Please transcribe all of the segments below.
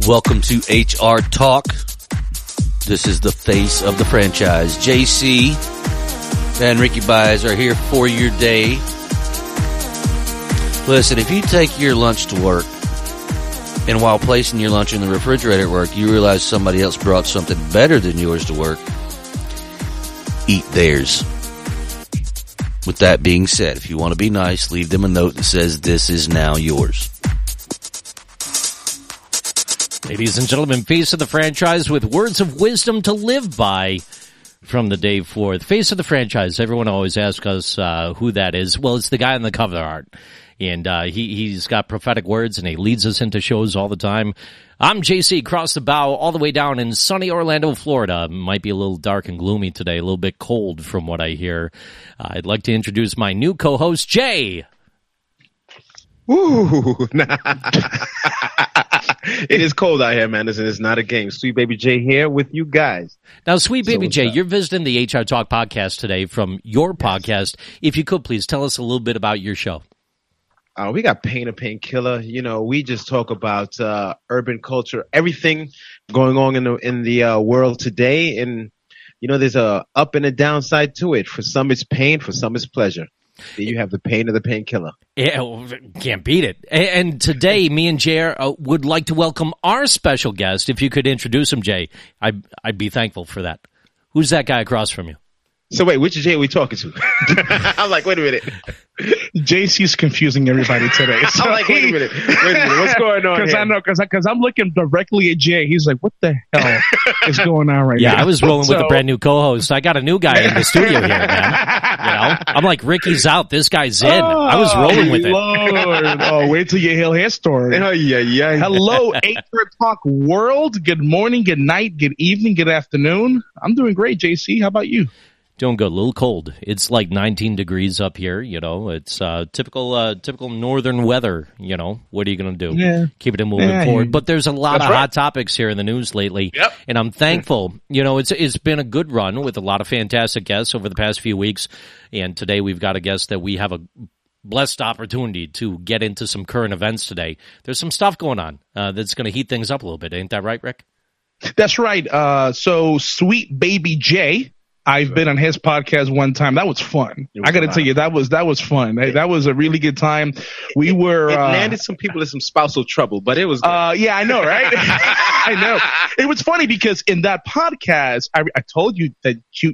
Welcome to HR Talk. This is the face of the franchise. JC and Ricky Baez are here for your day. Listen, if you take your lunch to work, and while placing your lunch in the refrigerator at work, you realize somebody else brought something better than yours to work, eat theirs. With that being said, if you want to be nice, leave them a note that says, "This is now yours." Ladies and gentlemen, face of the franchise with words of wisdom to live by from the day forth. Face of the franchise, everyone always asks us who that is. Well, it's the guy on the cover art. And he's got prophetic words, and he leads us into shows all the time. I'm JC, across the bow, all the way down in sunny Orlando, Florida. Might be a little dark and gloomy today, a little bit cold from what I hear. I'd like to introduce my new co-host, Jay. Ooh, it is cold out here, man. This is not a game. Sweet Baby Jay here with you guys. Now, Sweet Baby Jay, you're visiting the HR Talk podcast today from your podcast. If you could, please tell us a little bit about your show. We got Pain a Painkiller. You know, we just talk about urban culture, everything going on in the world today. And, you know, there's a up and a downside to it. For some, it's pain. For some, it's pleasure. Then you have the pain of the painkiller. Yeah, well, can't beat it. And today, me and Jay would like to welcome our special guest. If you could introduce him, Jay, I'd be thankful for that. Who's that guy across from you? So wait, which Jay are we talking to? I'm like, wait a minute. JC's confusing everybody today. So I'm like, wait a minute, what's going on? Because I know, because I'm looking directly at Jay. He's like, what the hell is going on right now? Yeah, I was rolling with a brand new co-host. I got a new guy in the studio here, man. You know, I'm like, Ricky's out, this guy's in. I was rolling with it. Lord. Oh, wait till you hear his story. Oh, yeah. Hello, HR Talk world. Good morning, good night, good evening, good afternoon. I'm doing great, JC. How about you? Doing good. A little cold. It's like 19 degrees up here. You know, it's typical northern weather. You know, what are you going to do? Yeah. Keep it moving forward. But there's a lot of hot topics here in the news lately. Yep. And I'm thankful. You know, it's been a good run with a lot of fantastic guests over the past few weeks. And today we've got a guest that we have a blessed opportunity to get into some current events today. There's some stuff going on that's going to heat things up a little bit. Ain't that right, Rick? That's right. So Sweet Baby Jay, I've been on his podcast one time. That was fun. I got to tell you, that was fun. That was a really good time. We were it landed some people in some spousal trouble, but it was good. Yeah, I know, right? I know. It was funny because in that podcast, I told you that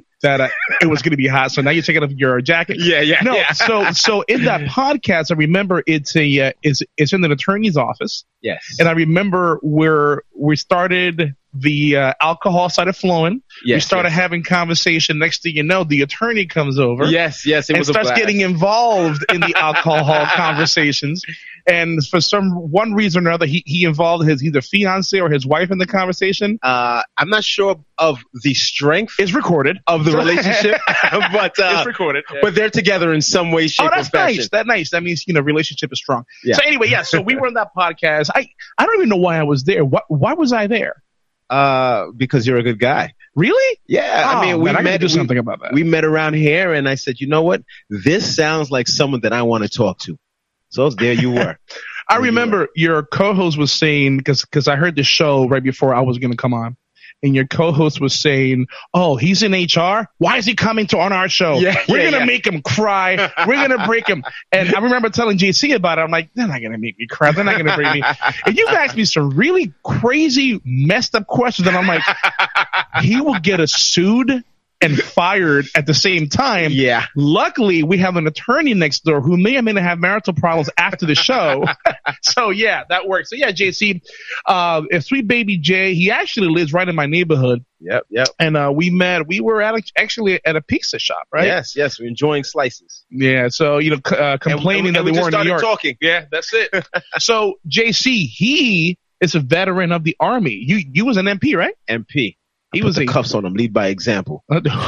it was going to be hot. So now you're taking off your jacket. Yeah. No, so in that podcast, I remember it's in an attorney's office. Yes. And I remember where we started. The alcohol started flowing. Yes, we started having conversation. Next thing you know, the attorney comes over. Yes. It and was starts getting involved in the alcohol conversations. And for one reason or another, he involved his either fiance or his wife in the conversation. I'm not sure of the strength. It's recorded of the relationship, but it's recorded. But they're together in some way, shape, or fashion. Nice. That's nice. That means relationship is strong. Yeah. So anyway, so we were on that podcast. I don't even know why I was there. Why was I there? Because you're a good guy. Really? Yeah. Oh, I mean, we gotta do something about that. We met around here, and I said, you know what? This sounds like someone that I want to talk to. So there you were. I remember your co-host was saying, because I heard the show right before I was going to come on, and your co-host was saying, oh, he's in HR? Why is he coming on our show? We're going to make him cry. We're going to break him. And I remember telling JC about it. I'm like, they're not going to make me cry. They're not going to break me. And you've asked me some really crazy, messed up questions. And I'm like, he will get us sued and fired at the same time. Yeah. Luckily, we have an attorney next door who may or may not have marital problems after the show. So, yeah, that works. So, yeah, JC, Sweet Baby Jay, he actually lives right in my neighborhood. Yep. And we were actually at a pizza shop, right? Yes. We're enjoying slices. Yeah, so, complaining that they weren't in New York. Talking. Yeah, that's it. So, JC, he is a veteran of the Army. You was an MP, right? MP. He was the cuffs on him. Lead by example.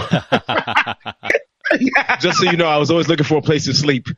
Just so you know, I was always looking for a place to sleep.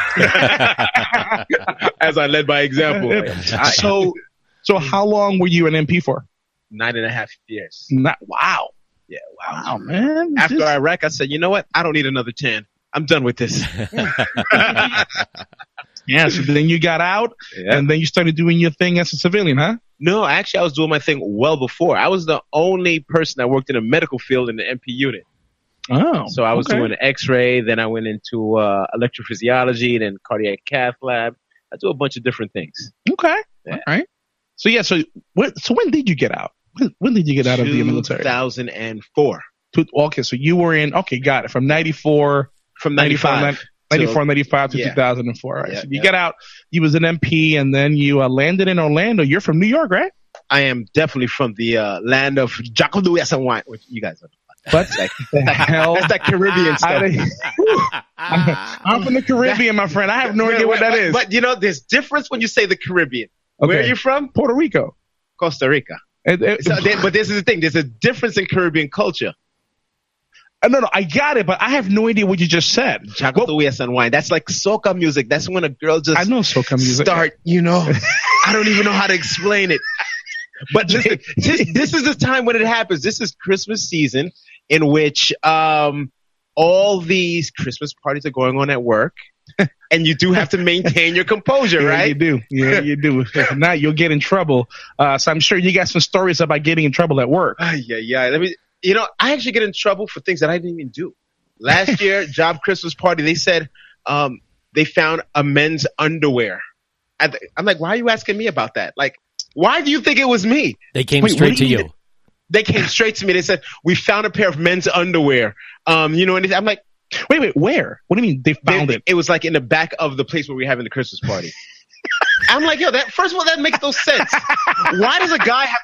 As I led by example. So how long were you an MP for? 9.5 years. Wow. Yeah, wow, man. After Iraq, I said, you know what? I don't need another 10. I'm done with this. Yeah, so then you got out, and then you started doing your thing as a civilian, huh? No, actually, I was doing my thing well before. I was the only person that worked in a medical field in the MP unit. Oh. So I was doing X-ray, then I went into electrophysiology, then cardiac cath lab. I do a bunch of different things. Okay. Yeah. All right. So, so when did you get out? When did you get out of the military? 2004. Okay, so you were in, got it, from 94. From 95. 95 to 2004. All right. So you got out, you was an MP, and then you landed in Orlando. You're from New York, right? I am definitely from the land of Jaco Louis and wine, which you guys know. But the hell? That's that Caribbean stuff. I'm from the Caribbean, my friend. I have no idea what that is. But, there's difference when you say the Caribbean. Okay. Where are you from? Puerto Rico. Costa Rica. But this is the thing. There's a difference in Caribbean culture. No, I got it, but I have no idea what you just said. Jaco Louis and wine. That's like soca music. That's when a girl just I know soca music. Start, I don't even know how to explain it. But this is the time when it happens. This is Christmas season in which all these Christmas parties are going on at work. And you do have to maintain your composure, right? You do. Yeah, you do. If not, you'll get in trouble. So I'm sure you got some stories about getting in trouble at work. Yeah. I actually get in trouble for things that I didn't even do. Last year, job Christmas party, they said they found a men's underwear. I'm like, why are you asking me about that? Like, why do you think it was me? They came straight to you. They came straight to me. They said, we found a pair of men's underwear. And I'm like, wait, where? What do you mean they found it? It was like in the back of the place where we're having the Christmas party. I'm like, first of all, that makes no sense. Why does a guy have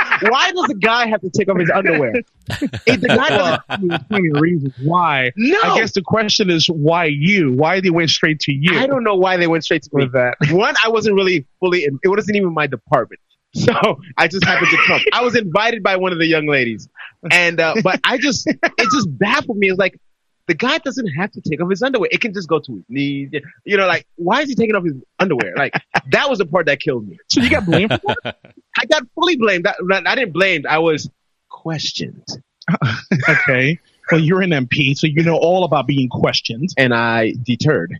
to take off his underwear? If the guy doesn't have plenty of reasons why. No. I guess the question is why you? Why they went straight to you? I don't know why they went straight to me. That. One, I wasn't really fully it wasn't even my department. So I just happened to come. I was invited by one of the young ladies. And but it just baffled me. It's like, the guy doesn't have to take off his underwear. It can just go to his knees. Like, why is he taking off his underwear? Like, that was the part that killed me. So you got blamed for that? I got fully blamed. I didn't blame. I was questioned. Okay. Well, you're an MP, so you know all about being questioned. And I deterred.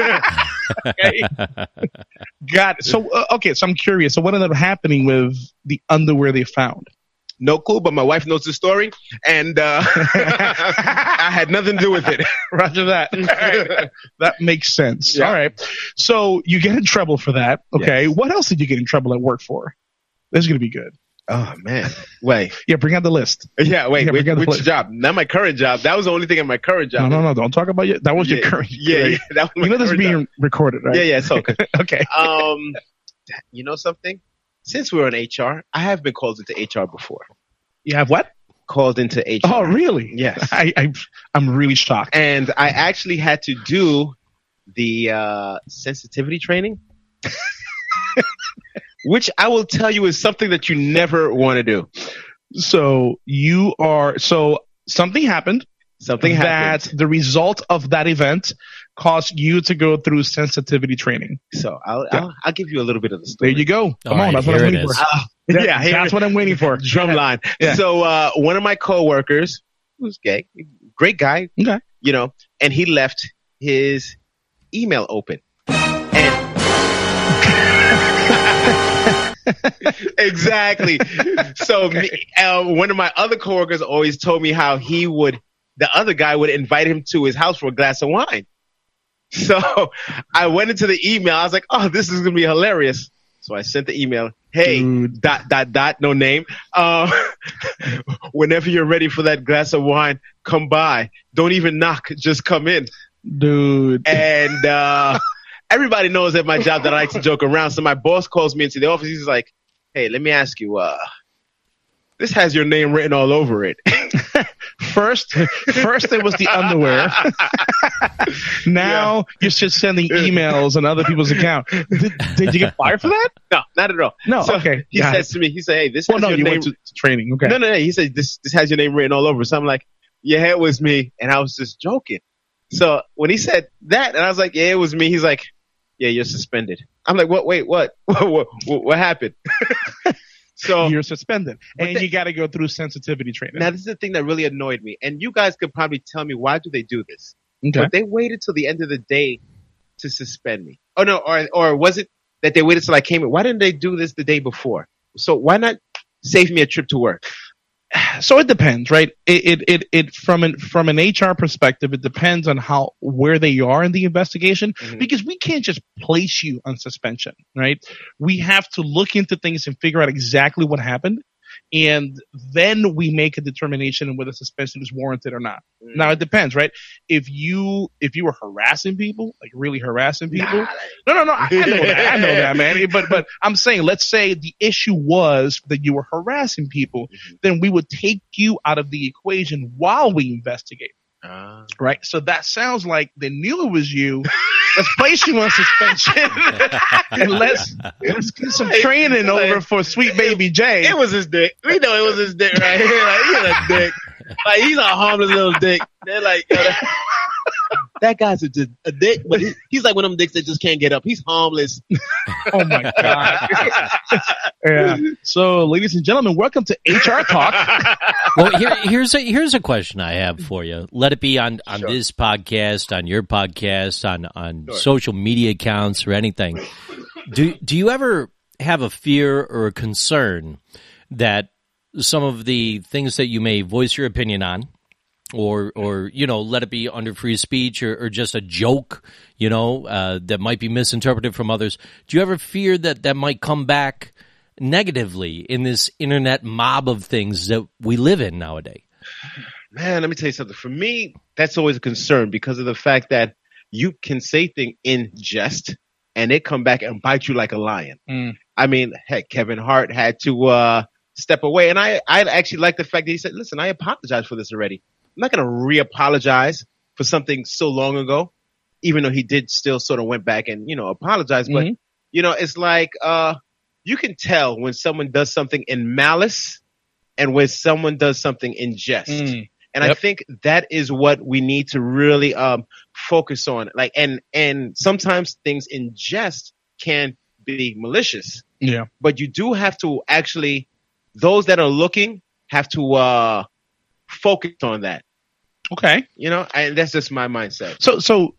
Okay. Got it. So, so I'm curious. So what ended up happening with the underwear they found? No clue, but my wife knows the story, and I had nothing to do with it. Roger that. Right. That makes sense. Yeah. All right. So you get in trouble for that. Okay. Yes. What else did you get in trouble at work for? This is going to be good. Oh, man. Wait. Yeah, bring out the list. Yeah, wait. Which job? Not my current job. That was the only thing in my current job. No. Don't talk about it. That was your current. Yeah. That was my this is being recorded, right? Yeah, it's okay. Okay. You know something? Since we're on HR, I have been called into HR before. You have what? Called into HR. Oh, really? Yes. I'm really shocked. And I actually had to do the sensitivity training, which I will tell you is something that you never want to do. So something happened. That the result of that event caused you to go through sensitivity training. So I'll give you a little bit of the story. There you go. Come on, that's what I'm waiting for. That's what I'm waiting for. Drumline. Yeah. So one of my coworkers was gay, great guy, okay, and he left his email open. Exactly. So one of my other coworkers always told me how the other guy would invite him to his house for a glass of wine. So I went into the email. I was like, oh, this is going to be hilarious. So I sent the email. Hey, ... no name. Whenever you're ready for that glass of wine, come by. Don't even knock. Just come in. Dude. And everybody knows at my job that I like to joke around. So my boss calls me into the office. He's like, hey, let me ask you, this has your name written all over it. First it was the underwear. Now you're just sending emails on other people's account. Did you get fired for that? No, not at all. No, so okay. He says to me, he said, hey, this has your name. Went to training. Okay. No. He said, this has your name written all over. So I'm like, yeah, it was me. And I was just joking. So when he said that, and I was like, yeah, it was me. He's like, yeah, you're suspended. I'm like, what? Wait, what? What happened? So you're suspended, and you got to go through sensitivity training. Now, this is the thing that really annoyed me, and you guys could probably tell me why do they do this. Okay. But they waited till the end of the day to suspend me. Oh no, or was it that they waited till I came in? Why didn't they do this the day before? So why not save me a trip to work? So it depends, right? It from an HR perspective, it depends on where they are in the investigation, because we can't just place you on suspension, right? We have to look into things and figure out exactly what happened, and then we make a determination on whether suspension is warranted or not. Now it depends, right? If you were harassing people, like really harassing people, no, I know that, man. But I'm saying, let's say the issue was that you were harassing people, then we would take you out of the equation while we investigate. Right? So that sounds like they knew it was you. Let's place you on suspension and let's get some training over for sweet baby Jay. It was his dick. We know it was his dick right here. Like, he's a dick. Like, he's a harmless little dick. They're like, that guy's a dick, but he's like one of them dicks that just can't get up. He's harmless. Oh my God. Yeah. So, ladies and gentlemen, welcome to HR Talk. Well, here's a question I have for you. Let it be on this podcast, on your podcast, on social media accounts or anything. Do you ever have a fear or a concern that some of the things that you may voice your opinion on, or let it be under free speech or just a joke, that might be misinterpreted from others. Do you ever fear that might come back negatively in this internet mob of things that we live in nowadays? Man, let me tell you something. For me, that's always a concern because of the fact that you can say things in jest and it come back and bite you like a lion. I mean, heck, Kevin Hart had to step away. And I actually like the fact that he said, listen, I apologize for this already. I'm not going to re-apologize for something so long ago, even though he did still sort of went back and, apologize. But, it's like you can tell when someone does something in malice and when someone does something in jest. And I think that is what we need to really focus on. Like, and sometimes things in jest can be malicious. Yeah. But you do have to actually, those that are looking have to focus on that. Okay. And that's just my mindset. So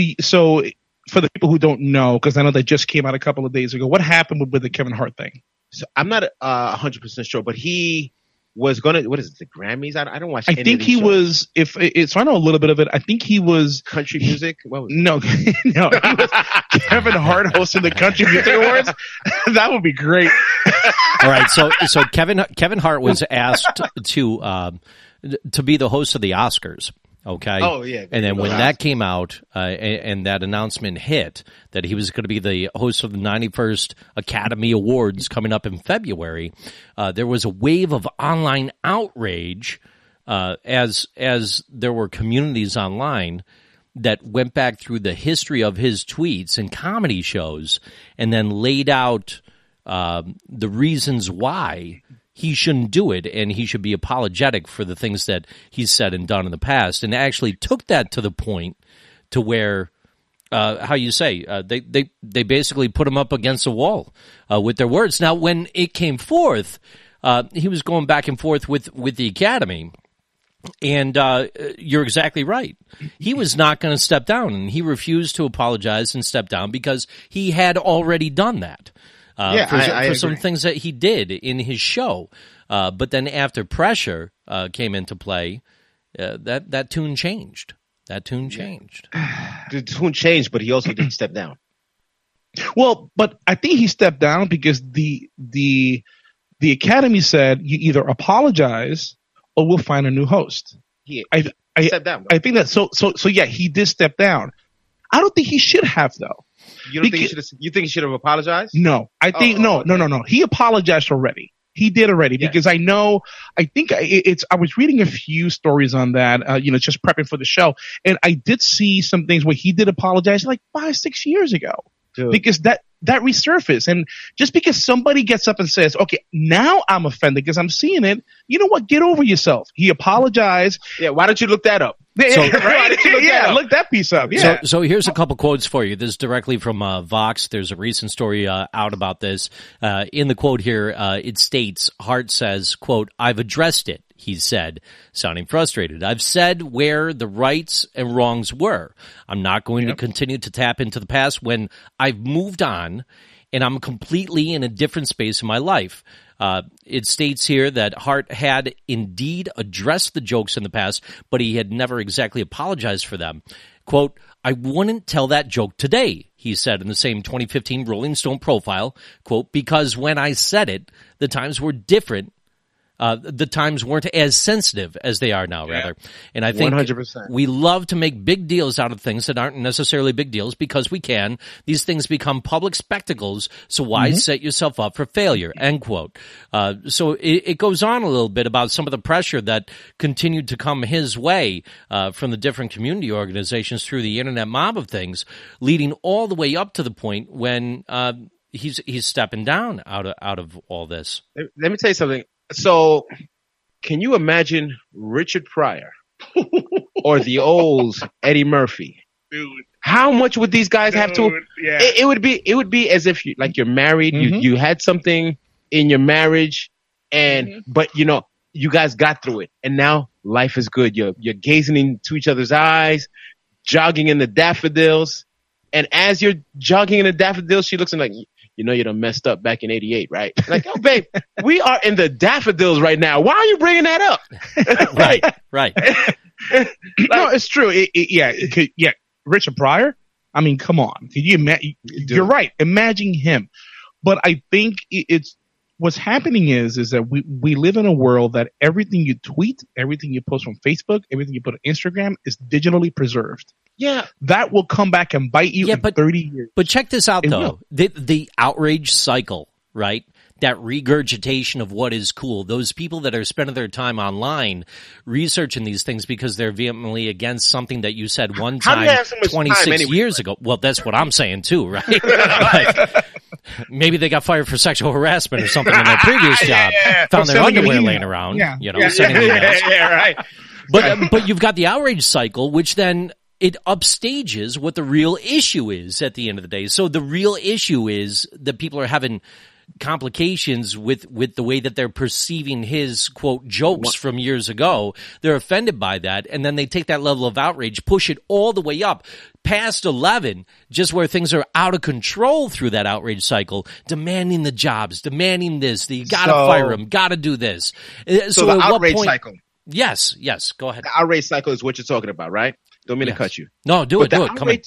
for the people who don't know, because I know that just came out a couple of days ago, what happened with the Kevin Hart thing? So I'm not 100% sure, but he was going to, what is it, the Grammys? I don't watch. I think he was, so I know a little bit of it. I think he was country music. What was no, he was Kevin Hart hosting the Country Music Awards. That would be great. All right. So Kevin Hart was asked to be the host of the Oscars. Okay. Oh yeah. And then when that came out, and that announcement hit that he was going to be the host of the 91st Academy Awards coming up in February, there was a wave of online outrage, as there were communities online that went back through the history of his tweets and comedy shows and then laid out, the reasons why he shouldn't do it, and he should be apologetic for the things that he's said and done in the past, and actually took that to the point to where, they basically put him up against the wall with their words. Now, when it came forth, he was going back and forth with the Academy, and you're exactly right. He was not going to step down, and he refused to apologize and step down because he had already done that. For some things that he did in his show. But then after pressure came into play, that tune changed. The tune changed, but he also didn't step down. Well, but I think he stepped down because the Academy said you either apologize or we'll find a new host. I stepped down. I think that so yeah, he did step down. I don't think he should have though. You think he should have apologized? No, I think no. He apologized already. He did already because I was reading a few stories on that, just prepping for the show, and I did see some things where he did apologize like 5-6 years ago. Dude. Because that resurfaced. And just because somebody gets up and says, okay, now I'm offended because I'm seeing it, you know what? Get over yourself. He apologized. Yeah, why don't you look that up? Look that piece up. Yeah. So here's a couple quotes for you. This is directly from Vox. There's a recent story out about this. In the quote here, it states, Hart says, quote, "I've addressed it. he said, sounding frustrated. I've said where the rights and wrongs were. I'm not going to continue to tap into the past when I've moved on and I'm completely in a different space in my life. It states here that Hart had indeed addressed the jokes in the past, but he had never exactly apologized for them. Quote, I wouldn't tell that joke today, he said in the same 2015 Rolling Stone profile, quote, because when I said it, the times were different. The times weren't as sensitive as they are now, rather. And I think 100%. We love to make big deals out of things that aren't necessarily big deals because we can. These things become public spectacles, so why set yourself up for failure, end quote. So it goes on a little bit about some of the pressure that continued to come his way from the different community organizations through the internet mob of things, leading all the way up to the point when he's stepping down out of all this. Let me tell you something. So, can you imagine Richard Pryor or the old Eddie Murphy? Dude. How much would these guys have to? Yeah. It would be as if you're married. You had something in your marriage, and but you guys got through it, and now life is good. You're gazing into each other's eyes, jogging in the daffodils, and as you're jogging in the daffodils, she looks like. You done messed up back in '88, right? Like, oh, babe, we are in the daffodils right now. Why are you bringing that up? Right. No, it's true. Richard Pryor. I mean, come on. Can you imagine? You're right. Imagine him. But I think it's what's happening is that we live in a world that everything you tweet, everything you post on Facebook, everything you put on Instagram is digitally preserved. Yeah. That will come back and bite you in 30 years. But check this out, though. The outrage cycle, right? That regurgitation of what is cool. Those people that are spending their time online researching these things because they're vehemently against something that you said one time 26 years ago. Well, that's what I'm saying, too, right? Like, maybe they got fired for sexual harassment or something in their previous job. Found their underwear laying around, sending emails. Yeah, right. But you've got the outrage cycle, which then it upstages what the real issue is at the end of the day. So the real issue is that people are having complications with the way that they're perceiving his, quote, jokes from years ago. They're offended by that, and then they take that level of outrage, push it all the way up past 11, just where things are out of control through that outrage cycle, demanding the jobs, demanding this, you gotta fire him, gotta do this. So the outrage cycle. Yes, go ahead. The outrage cycle is what you're talking about, right? Don't mean to cut you. No, do it. Come on.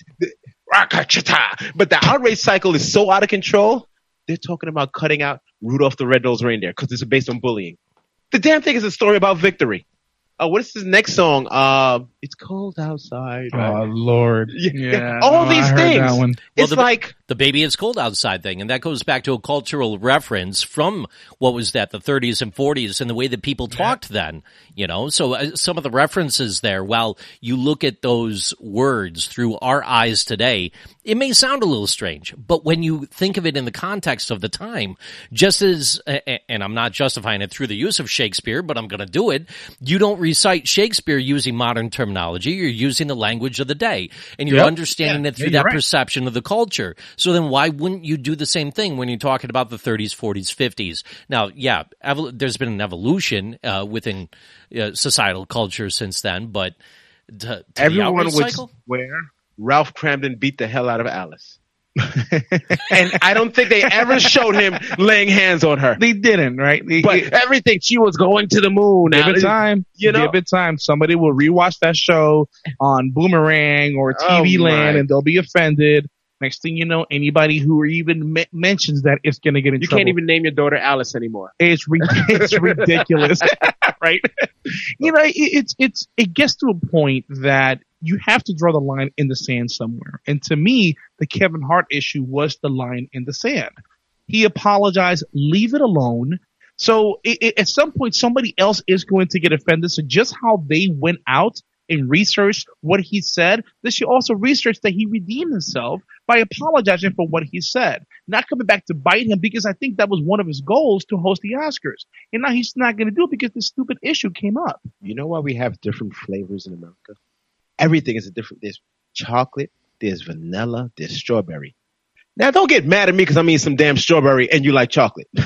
But the outrage cycle is so out of control, they're talking about cutting out Rudolph the Red-Nosed Reindeer because it's based on bullying. The damn thing is a story about victory. What is his next song? It's cold outside. Right? Oh, Lord. Yeah. All these things. It's like the baby it's cold outside thing. And that goes back to a cultural reference from what was that, the 30s and 40s and the way that people talked then, So some of the references there, while you look at those words through our eyes today, it may sound a little strange. But when you think of it in the context of the time, just as, and I'm not justifying it through the use of Shakespeare, but I'm going to do it, you don't recite Shakespeare using modern terminology. You're using the language of the day, and you're understanding it through that perception of the culture. So then why wouldn't you do the same thing when you're talking about the 30s, 40s, 50s? Now, there's been an evolution within societal culture since then, but to everyone would swear Ralph Cramden beat the hell out of Alice. And I don't think they ever showed him laying hands on her. They didn't, right? But everything, she was going to the moon. Give it time. Give it time. Somebody will rewatch that show on Boomerang or TV Land and they'll be offended. Next thing you know, anybody who even mentions that is going to get in trouble. You can't even name your daughter Alice anymore. It's ridiculous, right? It gets to a point that you have to draw the line in the sand somewhere. And to me, the Kevin Hart issue was the line in the sand. He apologized, leave it alone. So at some point, somebody else is going to get offended. So just how they went out and researched what he said, they should also research that he redeemed himself by apologizing for what he said, not coming back to bite him, because I think that was one of his goals to host the Oscars. And now he's not going to do it because this stupid issue came up. You know why we have different flavors in America? Everything is there's chocolate, there's vanilla, there's strawberry. Now don't get mad at me because I'm eating some damn strawberry and you like chocolate. All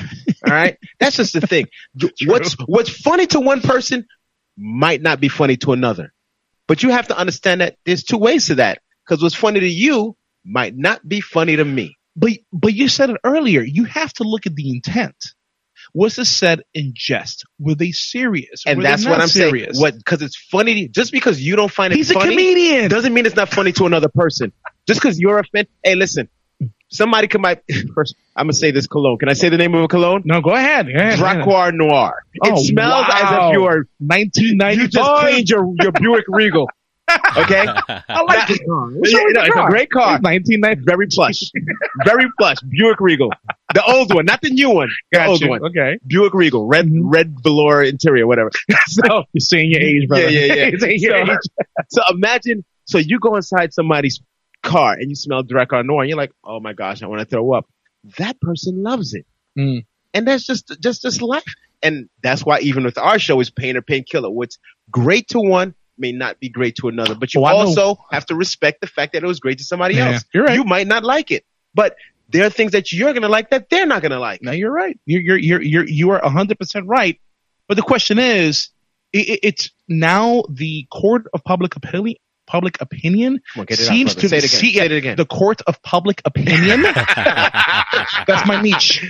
All right. That's just the thing. What's funny to one person might not be funny to another. But you have to understand that there's two ways to that. Because what's funny to you might not be funny to me. But you said it earlier. You have to look at the intent. Was this said in jest? Were they serious? And that's what I'm serious? Saying. Because it's funny to you. Just because you don't find it funny. He's a comedian. Doesn't mean it's not funny to another person. Just because you're offended. Hey, listen. Somebody first, I'm going to say this cologne. Can I say the name of a cologne? No, go ahead. Dracoir Noir. It smells as if you're 1990. You just cleaned your Buick Regal. Okay? I like it. It's a great car. 1990. Very plush. Very plush. Buick Regal. The old one, not the new one. The old one. Okay. Buick Regal. Red velour interior, whatever. So you're saying your age, brother. Yeah. So imagine, you go inside somebody's car and you smell Dracoir Noir and you're like, oh my gosh, I want to throw up. That person loves it. And that's just life. And that's why even with our show is Pain or Painkiller. What's great to one may not be great to another, but you also have to respect the fact that it was great to somebody else. You're right. You might not like it, but there are things that you're going to like that they're not going to like. No, you're right. You are 100% right. But the question is, it's now the court of public opinion seems to see it again. The court of public opinion. That's my niche.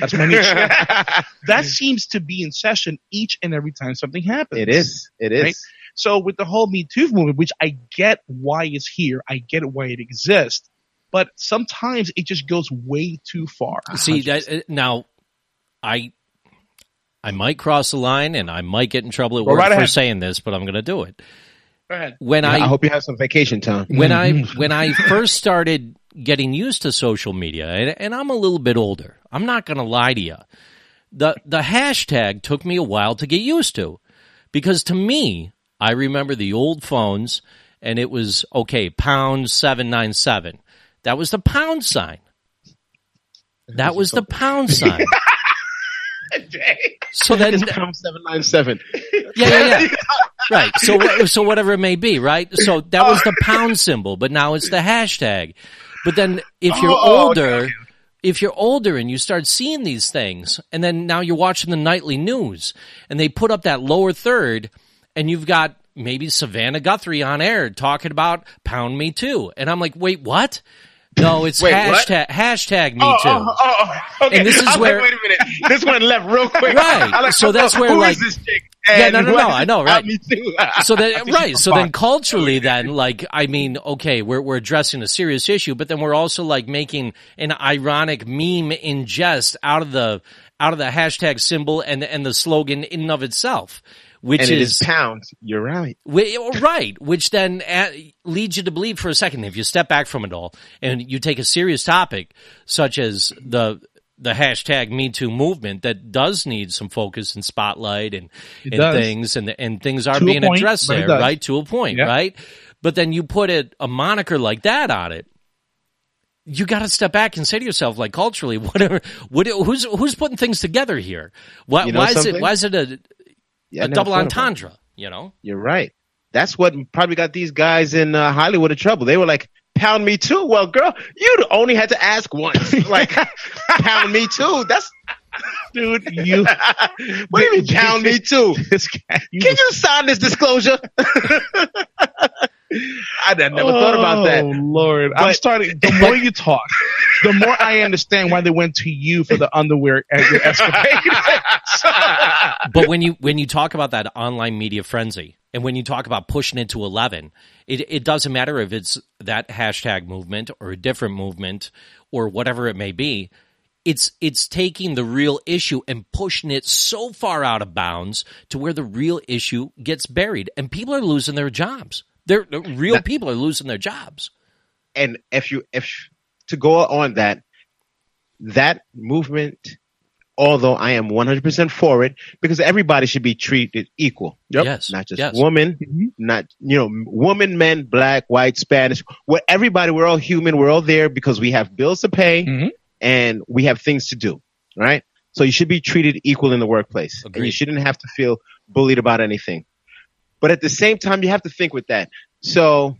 That seems to be in session each and every time something happens. It is. Right? So with the whole Me Too movement, which I get why it's here, I get why it exists, but sometimes it just goes way too far. See, now I might cross the line and I might get in trouble at work for saying this, but I'm going to do it. Go ahead. I hope you have some vacation time. When I first started getting used to social media, and I'm a little bit older, I'm not going to lie to you. The hashtag took me a while to get used to, because to me, I remember the old phones, and it was pound 797. That was the pound sign. That was the pound sign. So then it's pound 797. Yeah. Right. So whatever it may be, right? So that was the pound symbol, but now it's the hashtag. But then if you're older and you start seeing these things, and then now you're watching the nightly news and they put up that lower third and you've got maybe Savannah Guthrie on air talking about pound me too. And I'm like, wait, what? No, it's hashtag me too. Okay. And this is where, wait a minute. This one left real quick. Right. So that's where who is this chick? Yeah, no, I know, right? Me too. So then culturally then, we're addressing a serious issue, but then we're also like making an ironic meme in jest out of the hashtag symbol and the slogan in and of itself. Which and it is pound. You're right. Right. Which then leads you to believe for a second, if you step back from it all and you take a serious topic such as the hashtag Me Too movement that does need some focus and spotlight and things, and things are being addressed there, right? To a point, right? But then you put a moniker like that on it. You got to step back and say to yourself, like, culturally, who's putting things together here? Why is it a double entendre, you know? You're right. That's what probably got these guys in Hollywood in trouble. They were like, pound me too. Well, girl, you only had to ask once. Like, pound me too. That's, dude, what do you mean pound me too? Can you sign this disclosure? I never thought about that. Oh, Lord. The more you talk, the more I understand why they went to you for the underwear escapade. But when you talk about that online media frenzy, and when you talk about pushing it to 11, it doesn't matter if it's that hashtag movement or a different movement or whatever it may be. It's taking the real issue and pushing it so far out of bounds to where the real issue gets buried, and people are losing their jobs. People are losing their jobs. And if to go on that movement, although I am 100% for it, because everybody should be treated equal. Yep. Yes. Not just women, not, women, men, black, white, Spanish, everybody, we're all human. We're all there because we have bills to pay and we have things to do. Right. So you should be treated equal in the workplace. Agreed. And you shouldn't have to feel bullied about anything. But at the same time, you have to think with that. So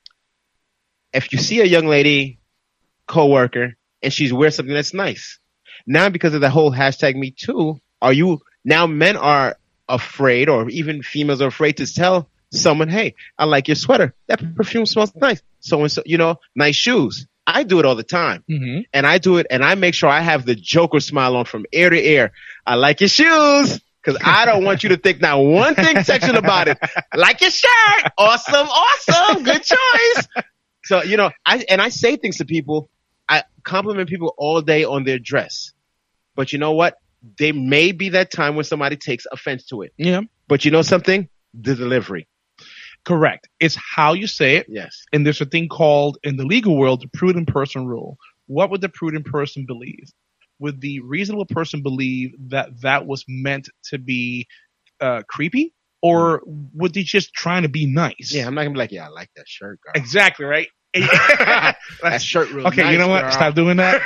if you see a young lady coworker and she's wearing something that's nice, Now, because of the whole hashtag Me Too, now men are afraid, or even females are afraid to tell someone, hey, I like your sweater. That perfume smells nice. So and so, nice shoes. I do it all the time. Mm-hmm. And I do it, and I make sure I have the Joker smile on from ear to ear. I like your shoes. Because I don't want you to think not one thing sexual about it. Like your shirt. Awesome. Good choice. So, I say things to people. I compliment people all day on their dress. But you know what? There may be that time when somebody takes offense to it. Yeah. But you know something? The delivery. Correct. It's how you say it. Yes. And there's a thing called, in the legal world, the prudent person rule. What would the prudent person believe? Would the reasonable person believe that was meant to be creepy? Or would they just trying to be nice? Yeah, I'm not going to be like, yeah, I like that shirt, girl. Exactly, right? That shirt real okay, nice, you know what? girl. Stop doing that.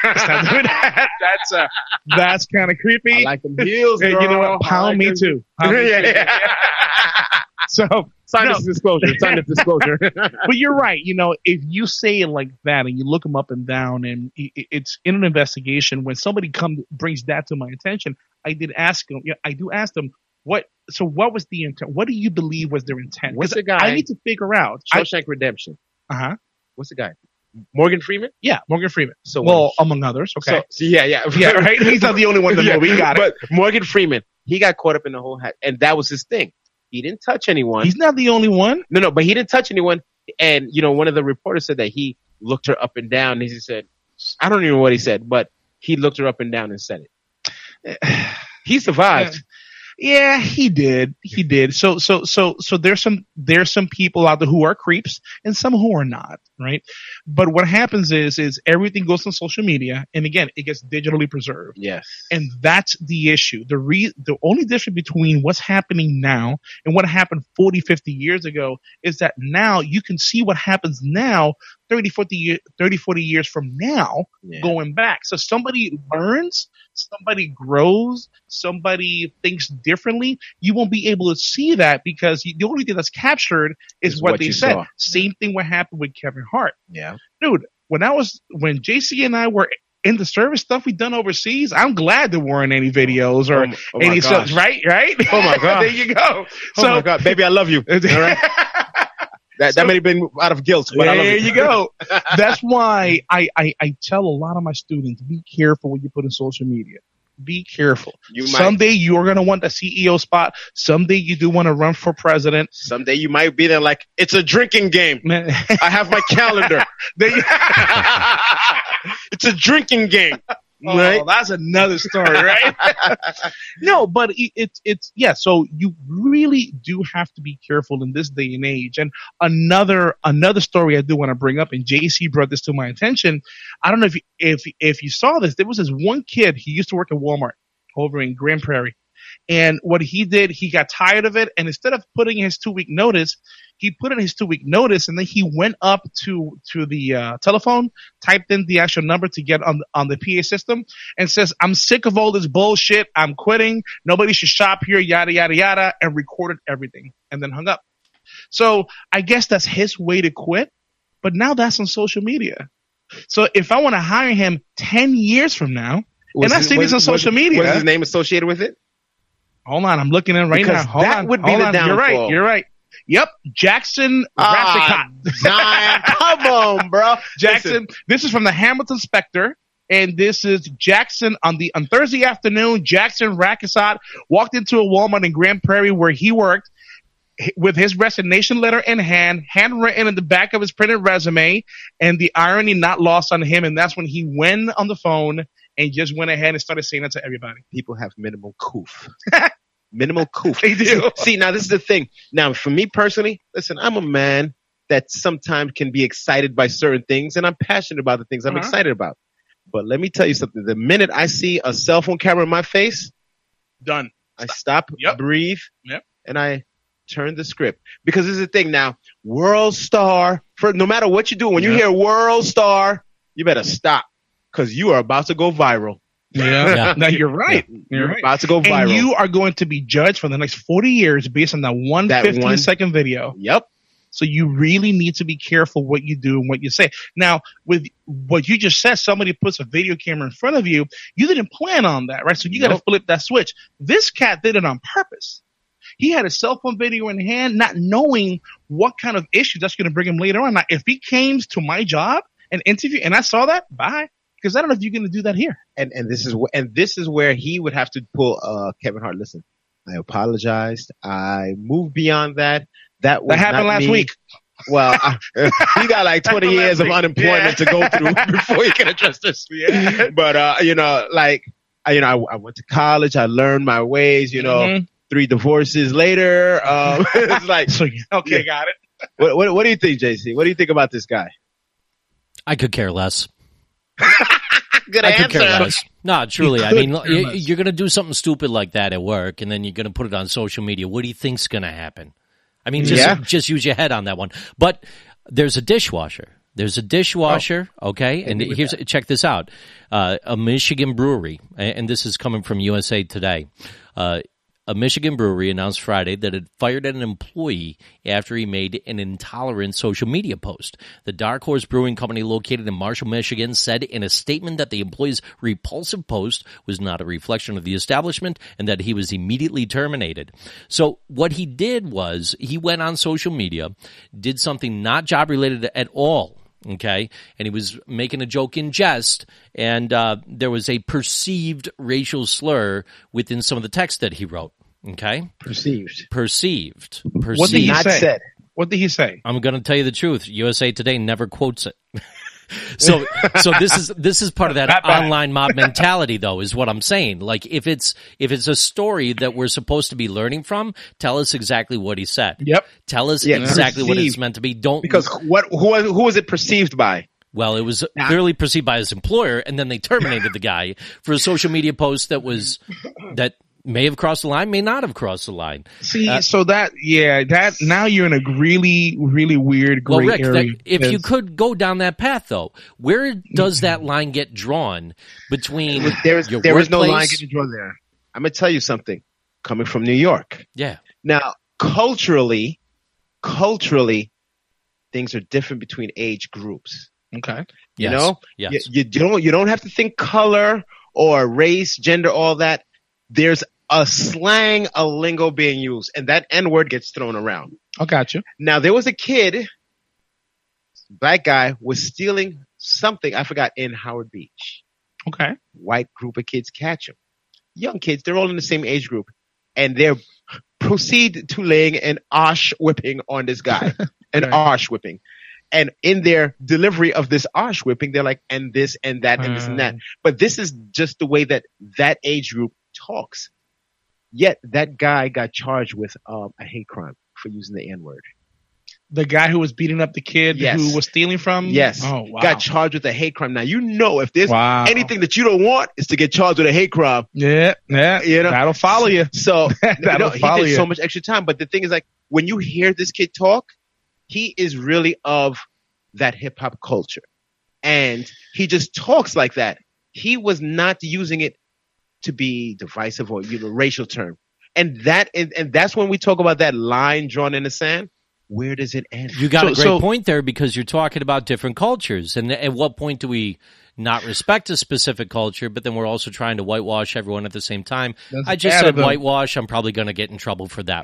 That's kind of creepy. I like them heels, girl. You know what? Pound me too. Pound me too. Yeah. So Sign this disclosure. But you're right. If you say it like that and you look them up and down, and it's in an investigation, when somebody brings that to my attention, I do ask them, what was the intent? What do you believe was their intent? What's the guy? I need to figure out. Shawshank Redemption. Uh-huh. What's the guy? Morgan Freeman? Yeah, Morgan Freeman. So among others. Okay. So, yeah, right. He's not the only one in the movie. Got it. But Morgan Freeman, he got caught up in the whole hat, and that was his thing. He didn't touch anyone. He's not the only one. No, but he didn't touch anyone. And, one of the reporters said that he looked her up and down, and he said, I don't even know what he said, but he looked her up and down and said it. He survived. Yeah, he did. So there's some people out there who are creeps and some who are not, right? But what happens is everything goes on social media, and again, it gets digitally preserved. Yes. And that's the issue. The only difference between what's happening now and what happened 40, 50 years ago is that now you can see what happens now 30, 40 years from now, going back. So somebody learns, somebody grows, somebody thinks differently. You won't be able to see that because the only thing that's captured is what they said. Saw. Same thing what happened with Kevin Hart. Yeah. Dude, when JC and I were in the service stuff we done overseas, I'm glad there weren't any videos or any stuff. Right? Oh my God. There you go. Oh my God. Baby, I love you. All right. That may have been out of guilt, but I love there you. You go. That's why I tell a lot of my students, be careful what you put in social media. Be careful. Someday you're going to want a CEO spot. Someday you do want to run for president. Someday you might be there like, it's a drinking game. Man. I have my calendar. It's a drinking game. Right? Oh, that's another story, right? No, but it's so you really do have to be careful in this day and age. And another story I do want to bring up, and JC brought this to my attention. I don't know if you saw this. There was this one kid, he used to work at Walmart over in Grand Prairie. And what he did, he got tired of it, and instead of putting his 2-week notice, he put in his 2-week notice, and then he went up to the telephone, typed in the actual number to get on the PA system, and says, "I'm sick of all this bullshit. I'm quitting. Nobody should shop here, yada, yada, yada," and recorded everything, and then hung up. So I guess that's his way to quit, but now that's on social media. So if I want to hire him 10 years from now, and I see this on social media. What is his name associated with it? Hold on, I'm looking at it right now. Hold on, would be the downfall. You're right. Yep, Jackson Rathicott. Come on, bro. Jackson. This is from the Hamilton Spectre, and this is Jackson on Thursday afternoon. Jackson Rathicott walked into a Walmart in Grand Prairie where he worked with his resignation letter in hand, handwritten in the back of his printed resume, and the irony not lost on him. And that's when he went on the phone and just went ahead and started saying that to everybody. People have minimal coof. Minimal coof. They do. See, now this is the thing. Now, for me personally, listen, I'm a man that sometimes can be excited by certain things, and I'm passionate about the things I'm excited about. But let me tell you something. The minute I see a cell phone camera in my face, done. I stop, breathe, and I turn the script. Because this is the thing now. World star, no matter what you do, when you hear world star, you better stop. Because you are about to go viral. Yeah. No, you're right. You're right. About to go viral. And you are going to be judged for the next 40 years based on that 15-second video. Yep. So you really need to be careful what you do and what you say. Now, with what you just said, somebody puts a video camera in front of you. You didn't plan on that, right? So you got to flip that switch. This cat did it on purpose. He had a cell phone video in hand, not knowing what kind of issue that's going to bring him later on. Now, if he came to my job and interview and I saw that, bye. Because I don't know if you're going to do that here. And this is where he would have to pull Kevin Hart. Listen, I apologized. I moved beyond that. That happened last week. Well, he got like 20 years of unemployment to go through before he can address this. Yeah. But I went to college. I learned my ways. 3 divorces later. It's like, okay, got it. What do you think, JC? What do you think about this guy? I could care less. Good answer. Could care less. No, truly. I mean, you're going to do something stupid like that at work, and then you're going to put it on social media. What do you think's going to happen? I mean, just use your head on that one. But there's a dishwasher. Okay? And check this out. A Michigan brewery, and this is coming from USA Today. A Michigan brewery announced Friday that it fired an employee after he made an intolerant social media post. The Dark Horse Brewing Company, located in Marshall, Michigan, said in a statement that the employee's repulsive post was not a reflection of the establishment and that he was immediately terminated. So what he did was he went on social media, did something not job-related at all. Okay, and he was making a joke in jest, and there was a perceived racial slur within some of the text that he wrote. Okay, perceived. What did he say? What did he say? I'm going to tell you the truth. USA Today never quotes it. So this is part of that online mob mentality, though, is what I'm saying. Like, if it's a story that we're supposed to be learning from, tell us exactly what he said. Yep. Tell us exactly what it's meant to be. Because who was it perceived by? Well, it was clearly perceived by his employer, and then they terminated the guy for a social media post that may have crossed the line, may not have crossed the line. See, that now you're in a really, really weird gray Rick, area. If you could go down that path, though, where does that line get drawn between there is no line getting drawn there. I'm going to tell you something. Coming from New York. Yeah. Now, culturally, things are different between age groups. Okay. Yes. You don't have to think color or race, gender, all that. There's a slang, a lingo being used, and that N-word gets thrown around. I got you. Now, there was a kid, black guy, was stealing something, I forgot, in Howard Beach. Okay. White group of kids catch him. Young kids, they're all in the same age group, and they proceed to laying an osh whipping on this guy. Osh whipping. And in their delivery of this osh whipping, they're like, and this and that and this and that. But this is just the way that age group talks. Yet that guy got charged with a hate crime for using the N-word. The guy who was beating up the kid who was stealing from? Yes. Oh, wow. Got charged with a hate crime. Now, if there's anything that you don't want is to get charged with a hate crime. Yeah. That'll follow you. So he did so much extra time. But the thing is, like, when you hear this kid talk, he is really of that hip-hop culture. And he just talks like that. He was not using it to be divisive or racial term. And that's when we talk about that line drawn in the sand. Where does it end? You got a great point there, because you're talking about different cultures. And at what point do we not respect a specific culture, but then we're also trying to whitewash everyone at the same time? I just said whitewash. I'm probably going to get in trouble for that.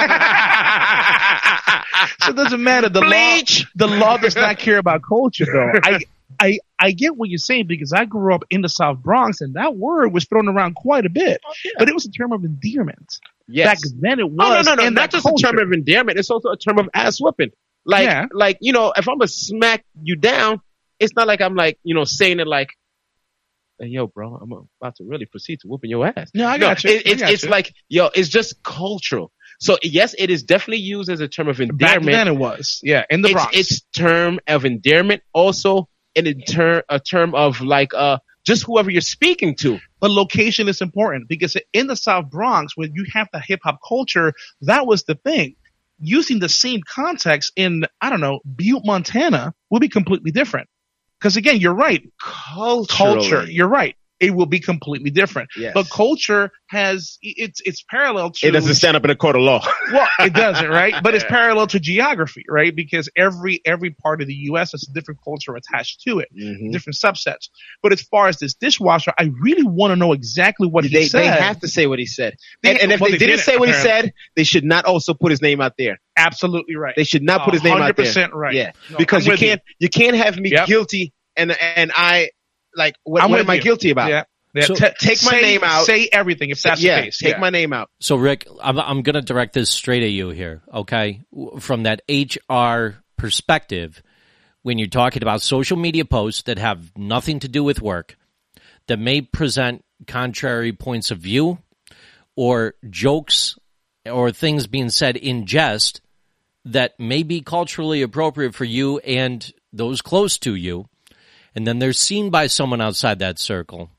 So it doesn't matter. The law does not care about culture, though. I get what you're saying, because I grew up in the South Bronx, and that word was thrown around quite a bit. But it was a term of endearment. Yes. Back then it was. No. Not just a term of endearment. It's also a term of ass whooping. Like, if I'm going to smack you down, it's not like I'm like, saying it like, hey, yo, bro, I'm about to really proceed to whooping your ass. No, I got you. It's like, yo, it's just cultural. So, yes, it is definitely used as a term of endearment. Back then it was. Yeah, in the Bronx. It's term of endearment. Also, a term of like just whoever you're speaking to. But location is important, because in the South Bronx, when you have the hip hop culture, that was the thing. Using the same context in, I don't know, Butte, Montana would be completely different. Because again, you're right. Culture. You're right. it will be completely different. Yes. But culture has it's parallel to. It doesn't stand up in a court of law. Well, it doesn't, right? But it's parallel to geography, right? Because every part of the U.S. has a different culture attached to it, different subsets. But as far as this dishwasher, I really want to know exactly what he said. They have to say what he said. And if they didn't say what he said, they should not also put his name out there. Absolutely right. They should not put his name out there. 100% right. Yeah, no, because you can't have me guilty and I like what am I guilty about? Yeah. So take my name out. Say everything if that's the case. Take my name out. So Rick, I'm going to direct this straight at you here, okay? From that HR perspective, when you're talking about social media posts that have nothing to do with work, that may present contrary points of view or jokes or things being said in jest that may be culturally appropriate for you and those close to you, and then they're seen by someone outside that circle,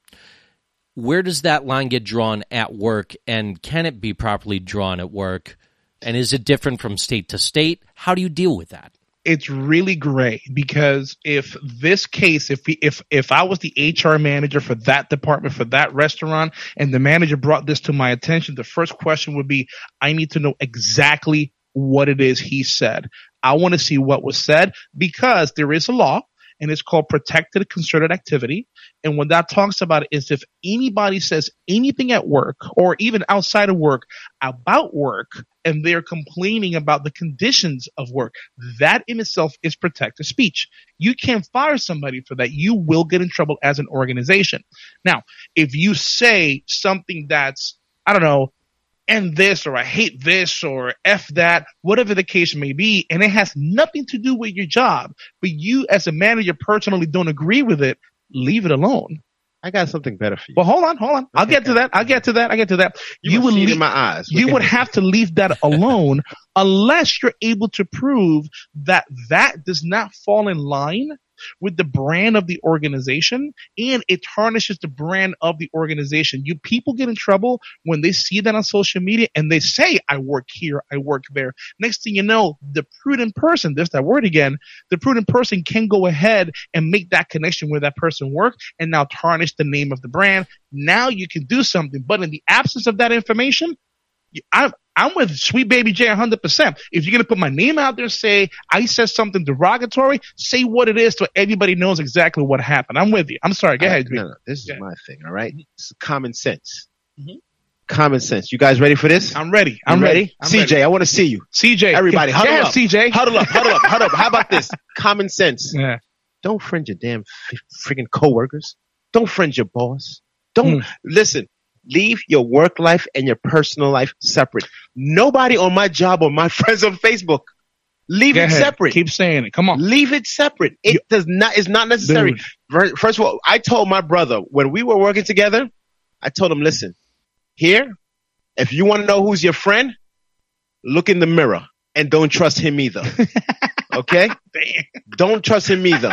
where does that line get drawn at work, and can it be properly drawn at work? And is it different from state to state? How do you deal with that? It's really gray, because if this case, if I was the HR manager for that department, for that restaurant, and the manager brought this to my attention, the first question would be, I need to know exactly what it is he said. I want to see what was said, because there is a law, and it's called protected concerted activity. And what that talks about is if anybody says anything at work or even outside of work about work, and they're complaining about the conditions of work, that in itself is protected speech. You can't fire somebody for that. You will get in trouble as an organization. Now, if you say something that's, I don't know, and this, or I hate this, or F that, whatever the case may be, and it has nothing to do with your job, but you as a manager personally don't agree with it, leave it alone. I got something better for you. Well, hold on. I'll get to that. You would leave in my eyes. You would have to leave that alone unless you're able to prove that that does not fall in line with the brand of the organization, and it tarnishes the brand of the organization. You people get in trouble when they see that on social media and they say, I work here, I work there. Next thing you know, the prudent person, there's that word again, the prudent person can go ahead and make that connection where that person worked and now tarnish the name of the brand. Now you can do something, but in the absence of that information, I'm with Sweet Baby J 100%. If you're going to put my name out there, say I said something derogatory, say what it is so everybody knows exactly what happened. I'm with you. I'm sorry. Go ahead. No, this is my thing, all right? It's common sense. Mm-hmm. Common sense. You guys ready for this? I'm ready. I'm ready. CJ, I want to see you. CJ. Everybody, huddle up. CJ. Huddle up. How about this? Common sense. Yeah. Don't friend your damn freaking coworkers. Don't friend your boss. Don't listen. Leave your work life and your personal life separate. Nobody on my job or my friends on Facebook. Leave it separate. Keep saying it. Come on. Leave it separate. It's not necessary. Dude. First of all, I told my brother when we were working together, I told him, listen, here, if you want to know who's your friend, look in the mirror and don't trust him either. Okay? Damn. Don't trust him either.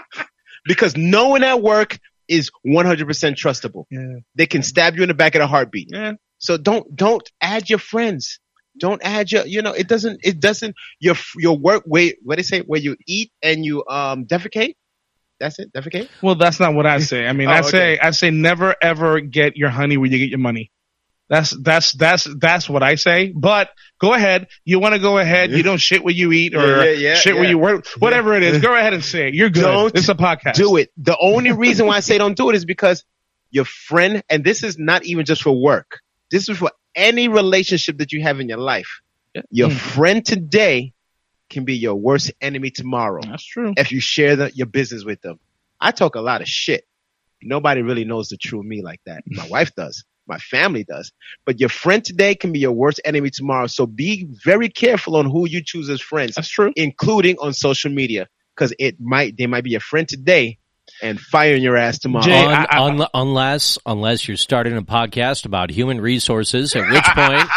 Because no one at work is 100% trustable. Yeah. They can stab you in the back of the heartbeat. Yeah. So don't add your friends. Don't add it doesn't your work where they say where you eat and you defecate. That's it. Defecate. Well, that's not what I say. I mean, I say never ever get your honey where you get your money. That's what I say. But go ahead. You want to go ahead. You don't shit where you eat or shit where you work. Whatever it is, go ahead and say it. You're good. It's a podcast. Do it. The only reason why I say don't do it is because your friend, and this is not even just for work. This is for any relationship that you have in your life. Yeah. Your friend today can be your worst enemy tomorrow. That's true. If you share your business with them. I talk a lot of shit. Nobody really knows the true me like that. My wife does. My family does. But your friend today can be your worst enemy tomorrow. So be very careful on who you choose as friends. That's true. Including on social media. Because they might be a friend today and firing your ass tomorrow. Jay, unless you're starting a podcast about human resources, at which point...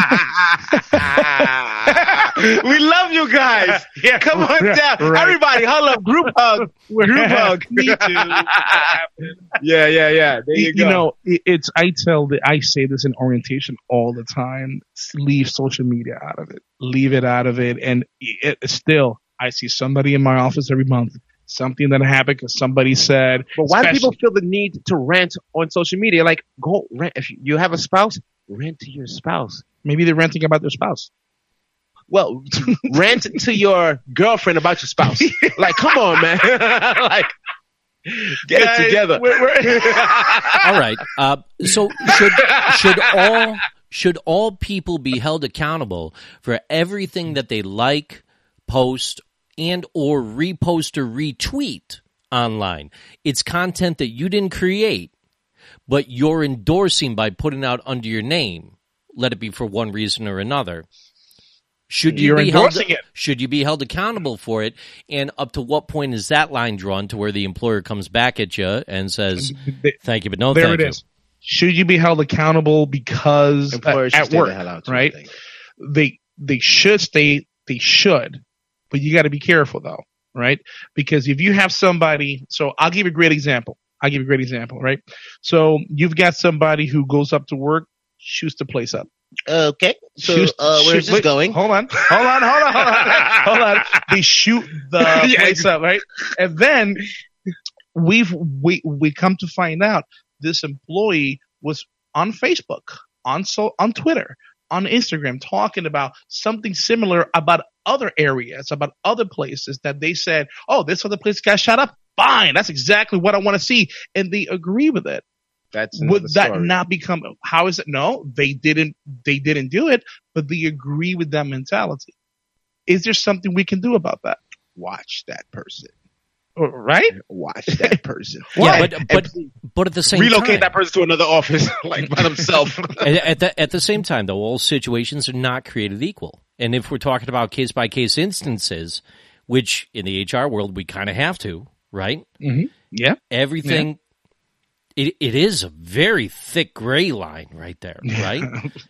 We love you guys. Yeah, come on down. Right. Everybody, huddle up. Group hug. Group hug. Me too. Yeah. There you go. I say this in orientation all the time. Leave social media out of it. Leave it out of it. And still, I see somebody in my office every month something that happened because somebody said. But why do people feel the need to rant on social media? Like, go rant. If you have a spouse, rant to your spouse. Maybe they're ranting about their spouse. Well, rant to your girlfriend about your spouse. Like, come on, man. Like, get it together. All right. So should all people be held accountable for everything that they like, post, and or repost or retweet online? It's content that you didn't create, but you're endorsing by putting out under your name. Let it be for one reason or another. Should you be held accountable for it? And up to what point is that line drawn to where the employer comes back at you and says, "Thank you, but no, there thank it you." Is. Should you be held accountable because at work, right? They should stay. They should, but you got to be careful though, right? Because if you have somebody, so I'll give you a great example. Right? So you've got somebody who goes up to work, shoots the place up. Okay, so where's this going? Hold on. They shoot the place up, right? And then we come to find out this employee was on Facebook, on Twitter, on Instagram, talking about something similar about other areas, about other places that they said, "Oh, this other place got shot up. Fine, that's exactly what I want to see," and they agree with it. Would that not become? How is it? No, they didn't do it, but they agree with that mentality. Is there something we can do about that? Watch that person, right? Watch that person. Yeah, but at the same time, relocate that person to another office, like by themselves. At the same time, though, all situations are not created equal, and if we're talking about case by case instances, which in the HR world we kind of have to, right? Mm-hmm. Yeah, everything. Yeah. It is a very thick gray line right there, right?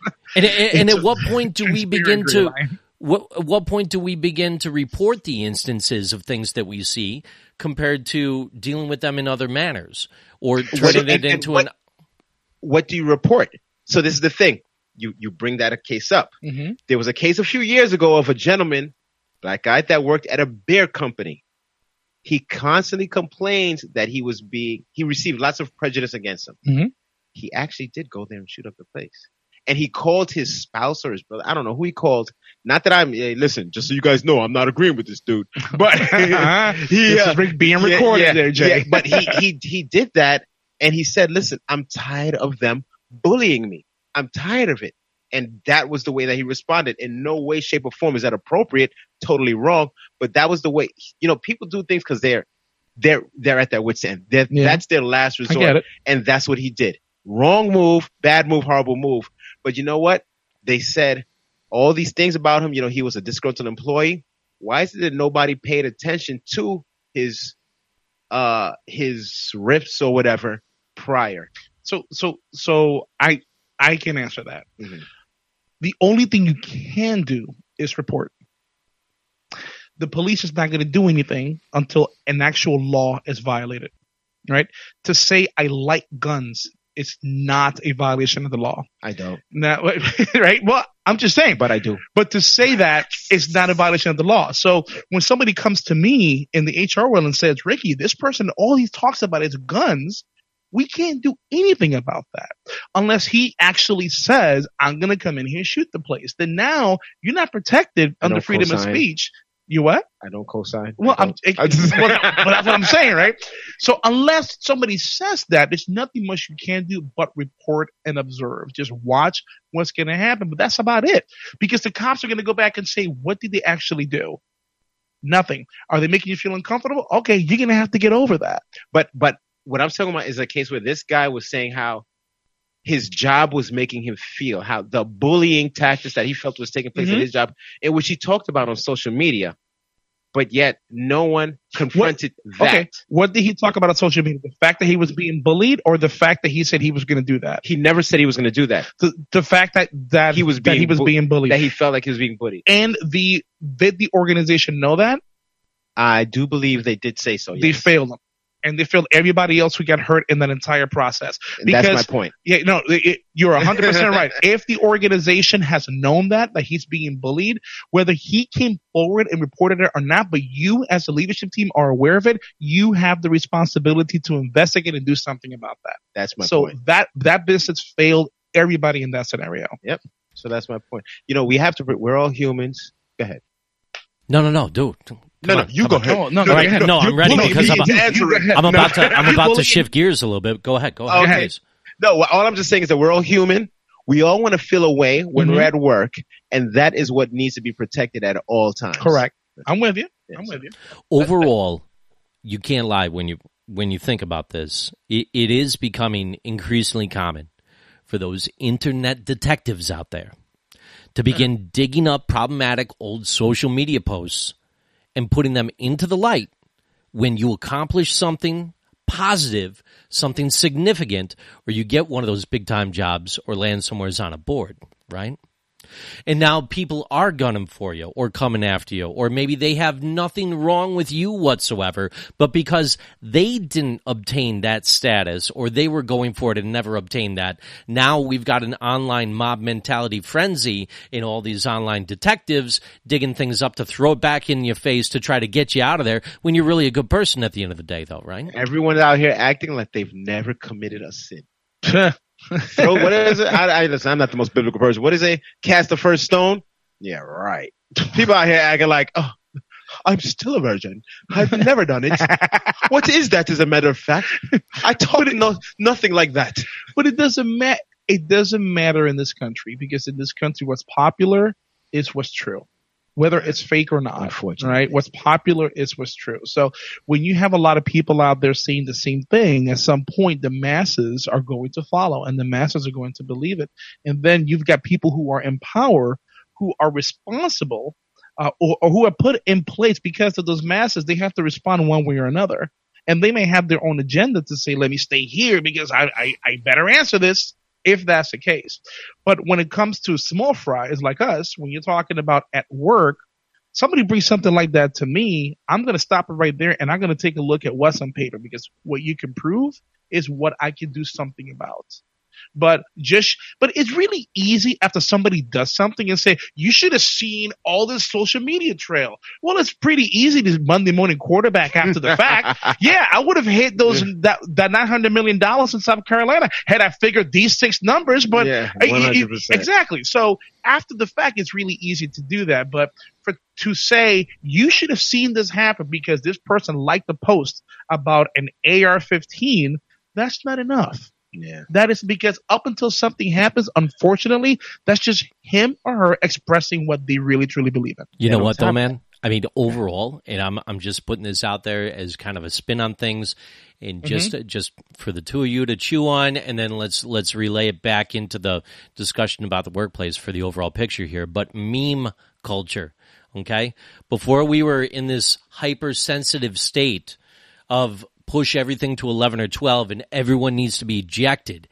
and at what point do we begin to what point do we begin to report the instances of things that we see compared to dealing with them in other manners or turning it into what do you report? So this is the thing. You bring that a case up. Mm-hmm. There was a case a few years ago of a gentleman, black guy, that worked at a beer company. He constantly complains that he received lots of prejudice against him. Mm-hmm. He actually did go there and shoot up the place. And he called his spouse or his brother. I don't know who he called. Not that listen, just so you guys know, I'm not agreeing with this dude. But this is being recorded there, Jay. Yeah, but he did that and he said, listen, I'm tired of them bullying me. I'm tired of it. And that was the way that he responded. In no way, shape, or form is that appropriate. Totally wrong. But that was the way. People do things because they're at their wits' end. That's their last resort. I get it. And that's what he did. Wrong move, bad move, horrible move. But you know what? They said all these things about him. He was a disgruntled employee. Why is it that nobody paid attention to his riffs or whatever prior? So I can answer that. Mm-hmm. The only thing you can do is report. The police is not going to do anything until an actual law is violated, right? To say I like guns is not a violation of the law. I don't. Now, right? Well, I'm just saying. But I do. But to say that is not a violation of the law. So when somebody comes to me in the HR world and says, Ricky, this person, all he talks about is guns, we can't do anything about that unless he actually says, I'm going to come in here and shoot the place. Then now you're not protected under freedom of speech. You what? I don't co-sign. Well, but that's what I'm saying, right? So unless somebody says that, there's nothing much you can do but report and observe. Just watch what's going to happen. But that's about it. Because the cops are going to go back and say, what did they actually do? Nothing. Are they making you feel uncomfortable? Okay, you're going to have to get over that. But what I'm talking about is a case where this guy was saying how his job was making him feel, how the bullying tactics that he felt was taking place at his job, in which he talked about on social media, but yet no one confronted that. Okay, what did he talk about on social media? The fact that he was being bullied, or the fact that he said he was going to do that? He never said he was going to do that. The fact that he was being bullied, that he felt like he was being bullied. And did the organization know that? I do believe they did say so. Yes. They failed him. and they failed everybody else who got hurt in that entire process. Because, that's my point. Yeah, no, you're 100% right. If the organization has known that he's being bullied, whether he came forward and reported it or not, but you as a leadership team are aware of it, you have the responsibility to investigate and do something about that. That's my point. So that business failed everybody in that scenario. Yep. So that's my point. We're all humans. Go ahead. No, dude. No, you go ahead. No, I'm ready because I'm about to shift gears a little bit. Go ahead. Okay. Please. No, all I'm just saying is that we're all human. We all want to feel a way when we're at work, and that is what needs to be protected at all times. Correct. I'm with you. Overall, you can't lie when you think about this. It is becoming increasingly common for those internet detectives out there to begin digging up problematic old social media posts and putting them into the light when you accomplish something positive, something significant, or you get one of those big-time jobs or land somewhere on a board, right? And now people are gunning for you or coming after you, or maybe they have nothing wrong with you whatsoever, but because they didn't obtain that status or they were going for it and never obtained that, now we've got an online mob mentality frenzy in all these online detectives digging things up to throw it back in your face to try to get you out of there when you're really a good person at the end of the day, though, right? Everyone out here acting like they've never committed a sin. What is it? Listen, I'm not the most biblical person. What is it? Cast the first stone? Yeah, right. People out here acting like, oh, I'm still a virgin. I've never done it. What is that, as a matter of fact? I taught nothing like that. But it doesn't matter. It doesn't matter in this country, because in this country, what's popular is what's true. Whether it's fake or not, right? What's popular is what's true. So when you have a lot of people out there saying the same thing, at some point the masses are going to follow and the masses are going to believe it. And then you've got people who are in power who are responsible or who are put in place because of those masses. They have to respond one way or another. And they may have their own agenda to say, let me stay here because I better answer this. If that's the case. But when it comes to small fries like us, when you're talking about at work, somebody brings something like that to me, I'm going to stop it right there and I'm going to take a look at what's on paper, because what you can prove is what I can do something about. But it's really easy after somebody does something and say, you should have seen all this social media trail. Well, it's pretty easy to Monday morning quarterback after the fact. Yeah, I would have hit that $900 million in South Carolina had I figured these 6 numbers, but 100%. Exactly. So after the fact, it's really easy to do that. But to say you should have seen this happen because this person liked the post about an AR-15, that's not enough. Yeah. That is because up until something happens, unfortunately, that's just him or her expressing what they really truly believe in. You know what, though, man? I mean, overall, and I'm just putting this out there as kind of a spin on things, and just for the two of you to chew on, and then let's relay it back into the discussion about the workplace for the overall picture here. But meme culture, okay? Before we were in this hypersensitive state of push everything to 11 or 12 and everyone needs to be ejected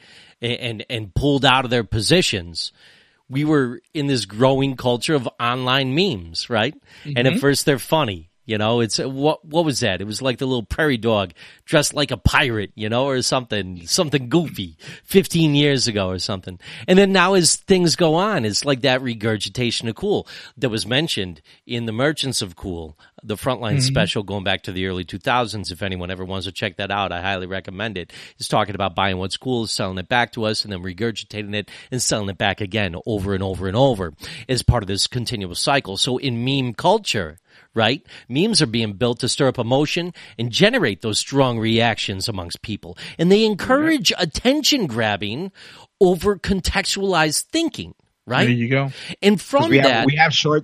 and pulled out of their positions, we were in this growing culture of online memes, right? And at first they're funny. You know, it's what was that? It was like the little prairie dog dressed like a pirate, you know, or something goofy 15 years ago or something. And then now as things go on, it's like that regurgitation of cool that was mentioned in the Merchants of Cool, the Frontline special going back to the early 2000s. If anyone ever wants to check that out, I highly recommend it. It's talking about buying what's cool, selling it back to us, and then regurgitating it and selling it back again over and over and over as part of this continuous cycle. So in meme culture, right? Memes are being built to stir up emotion and generate those strong reactions amongst people. And they encourage attention grabbing over contextualized thinking, right? There you go. And from we have short.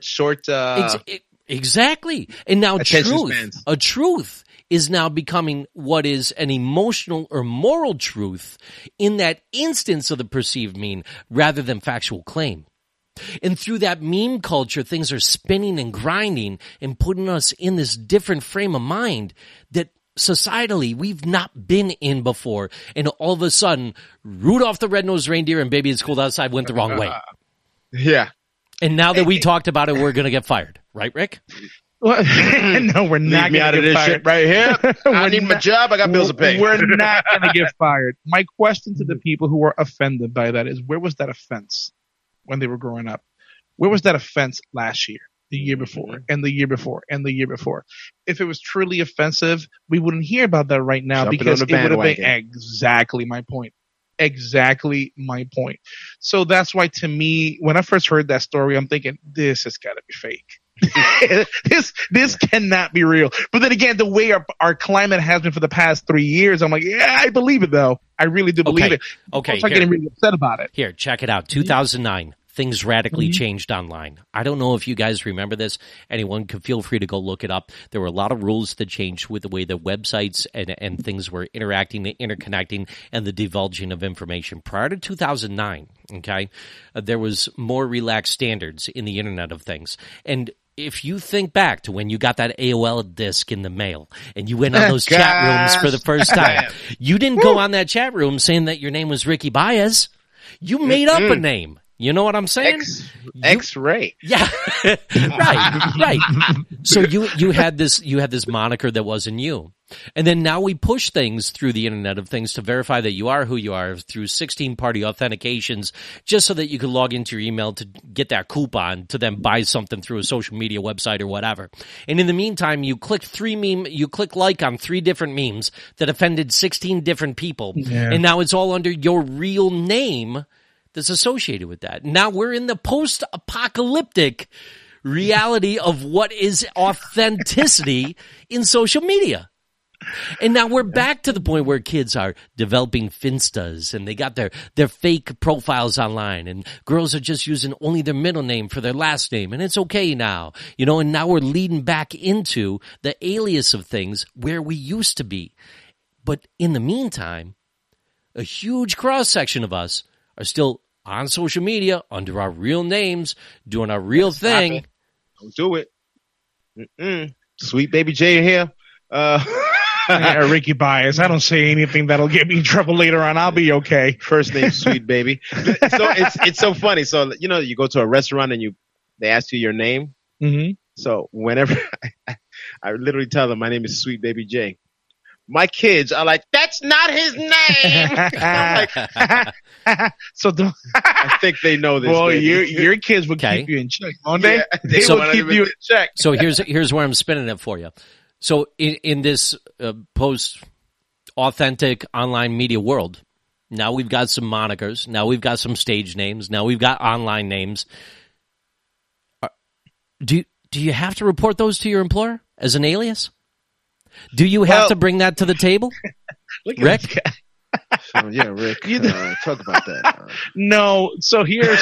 Exactly. And now spans. a truth is now becoming what is an emotional or moral truth in that instance of the perceived meme rather than factual claim. And through that meme culture, things are spinning and grinding and putting us in this different frame of mind that societally we've not been in before. And all of a sudden, Rudolph the Red-Nosed Reindeer and Baby It's Cold Outside went the wrong way. Yeah. And now that we talked about it, we're going to get fired. Right, Rick? No, we're not going to get fired. Shit right here. I need my job. I got bills to pay. We're not going to get fired. My question to the people who are offended by that is, where was that offense when they were growing up? Where was that offense last year, the year before, and the year before, and the year before? If it was truly offensive, we wouldn't hear about that right now because it would have been exactly my point. Exactly my point. So that's why, to me, when I first heard that story, I'm thinking, this has got to be fake. this cannot be real. But then again, the way our climate has been for the past 3 years, I'm like, yeah, I believe it though. I really do believe it. Okay. I'm not getting really upset about it. Here, check it out. 2009. Things radically changed online. I don't know if you guys remember this. Anyone can feel free to go look it up. There were a lot of rules that changed with the way that websites and things were interacting, interconnecting, and the divulging of information. Prior to 2009, okay, there was more relaxed standards in the Internet of Things. And if you think back to when you got that AOL disc in the mail and you went on those chat rooms for the first time, you didn't go on that chat room saying that your name was Ricky Baez. You made up a name. You know what I'm saying? X-Ray. Yeah. Right. So you had this moniker that wasn't you. And then now we push things through the Internet of Things to verify that you are who you are through 16-party authentications, just so that you can log into your email to get that coupon to then buy something through a social media website or whatever. And in the meantime, you click like on 3 different memes that offended 16 different people. Yeah. And now it's all under your real name that's associated with that. Now we're in the post-apocalyptic reality of what is authenticity in social media. And now we're back to the point where kids are developing Finstas and they got their fake profiles online, and girls are just using only their middle name for their last name, and it's okay now. And now we're leading back into the alias of things where we used to be. But in the meantime, a huge cross-section of us are still on social media under our real names, doing our real thing. Don't do it. Sweet Baby J here. Ricky Baez. I don't say anything that'll get me in trouble later on. I'll be okay. First name Sweet Baby. So it's so funny. So you go to a restaurant and they ask you your name. Mm-hmm. So whenever I literally tell them my name is Sweet Baby J, my kids are like, that's not his name. I'm like, so I think they know this. Well, your kids will keep you in check, won't they? Yeah, they will keep you in check. So here's where I'm spinning it for you. So in this post-authentic online media world, now we've got some monikers. Now we've got some stage names. Now we've got online names. Do you have to report those to your employer as an alias? Do you have to bring that to the table? Rick? Yeah, Rick. Talk about that. No. So here's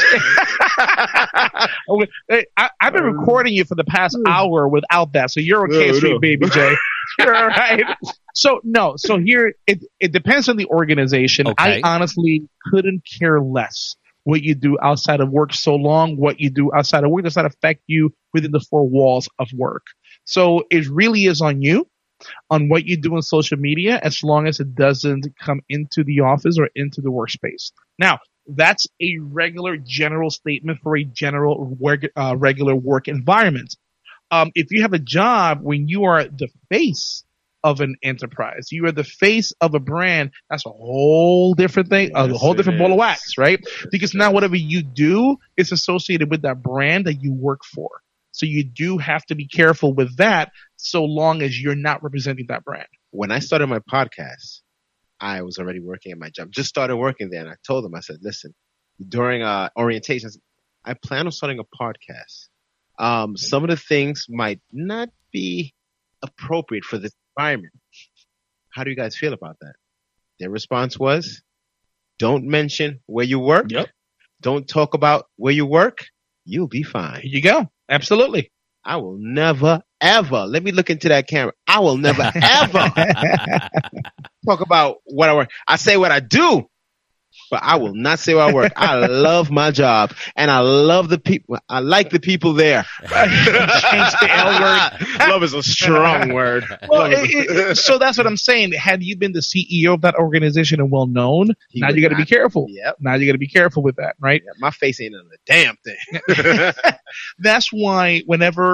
I've been recording you for the past hour without that, so you're okay, Sweet Baby J. You're all right. So here it depends on the organization. Okay. I honestly couldn't care less what you do outside of work, so long what you do outside of work does not affect you within the 4 walls of work. So it really is on you, on what you do on social media, as long as it doesn't come into the office or into the workspace. Now, that's a regular general statement for a general regular work environment. If you have a job when you are the face of an enterprise, you are the face of a brand, that's a whole different thing, a whole different ball of wax, right? Because now whatever you do is associated with that brand that you work for. So you do have to be careful with that, so long as you're not representing that brand. When I started my podcast, I was already working at my job. Just started working there, and I told them, I said, listen, during orientations, I plan on starting a podcast. Some of the things might not be appropriate for this environment. How do you guys feel about that? Their response was, don't mention where you work. Yep. Don't talk about where you work. You'll be fine. Here you go. Absolutely. I will never, ever, let me look into that camera. I will never, ever talk about what I work. I say what I do, but I will not say where I work. I love my job, and I love the people. I like the people there. Change the L word. Love is a strong word. Well, so that's what I'm saying. Had you been the CEO of that organization and well known, now you got to be careful. Yep. Now you got to be careful with that, right? Yeah, my face ain't on the damn thing. That's why whenever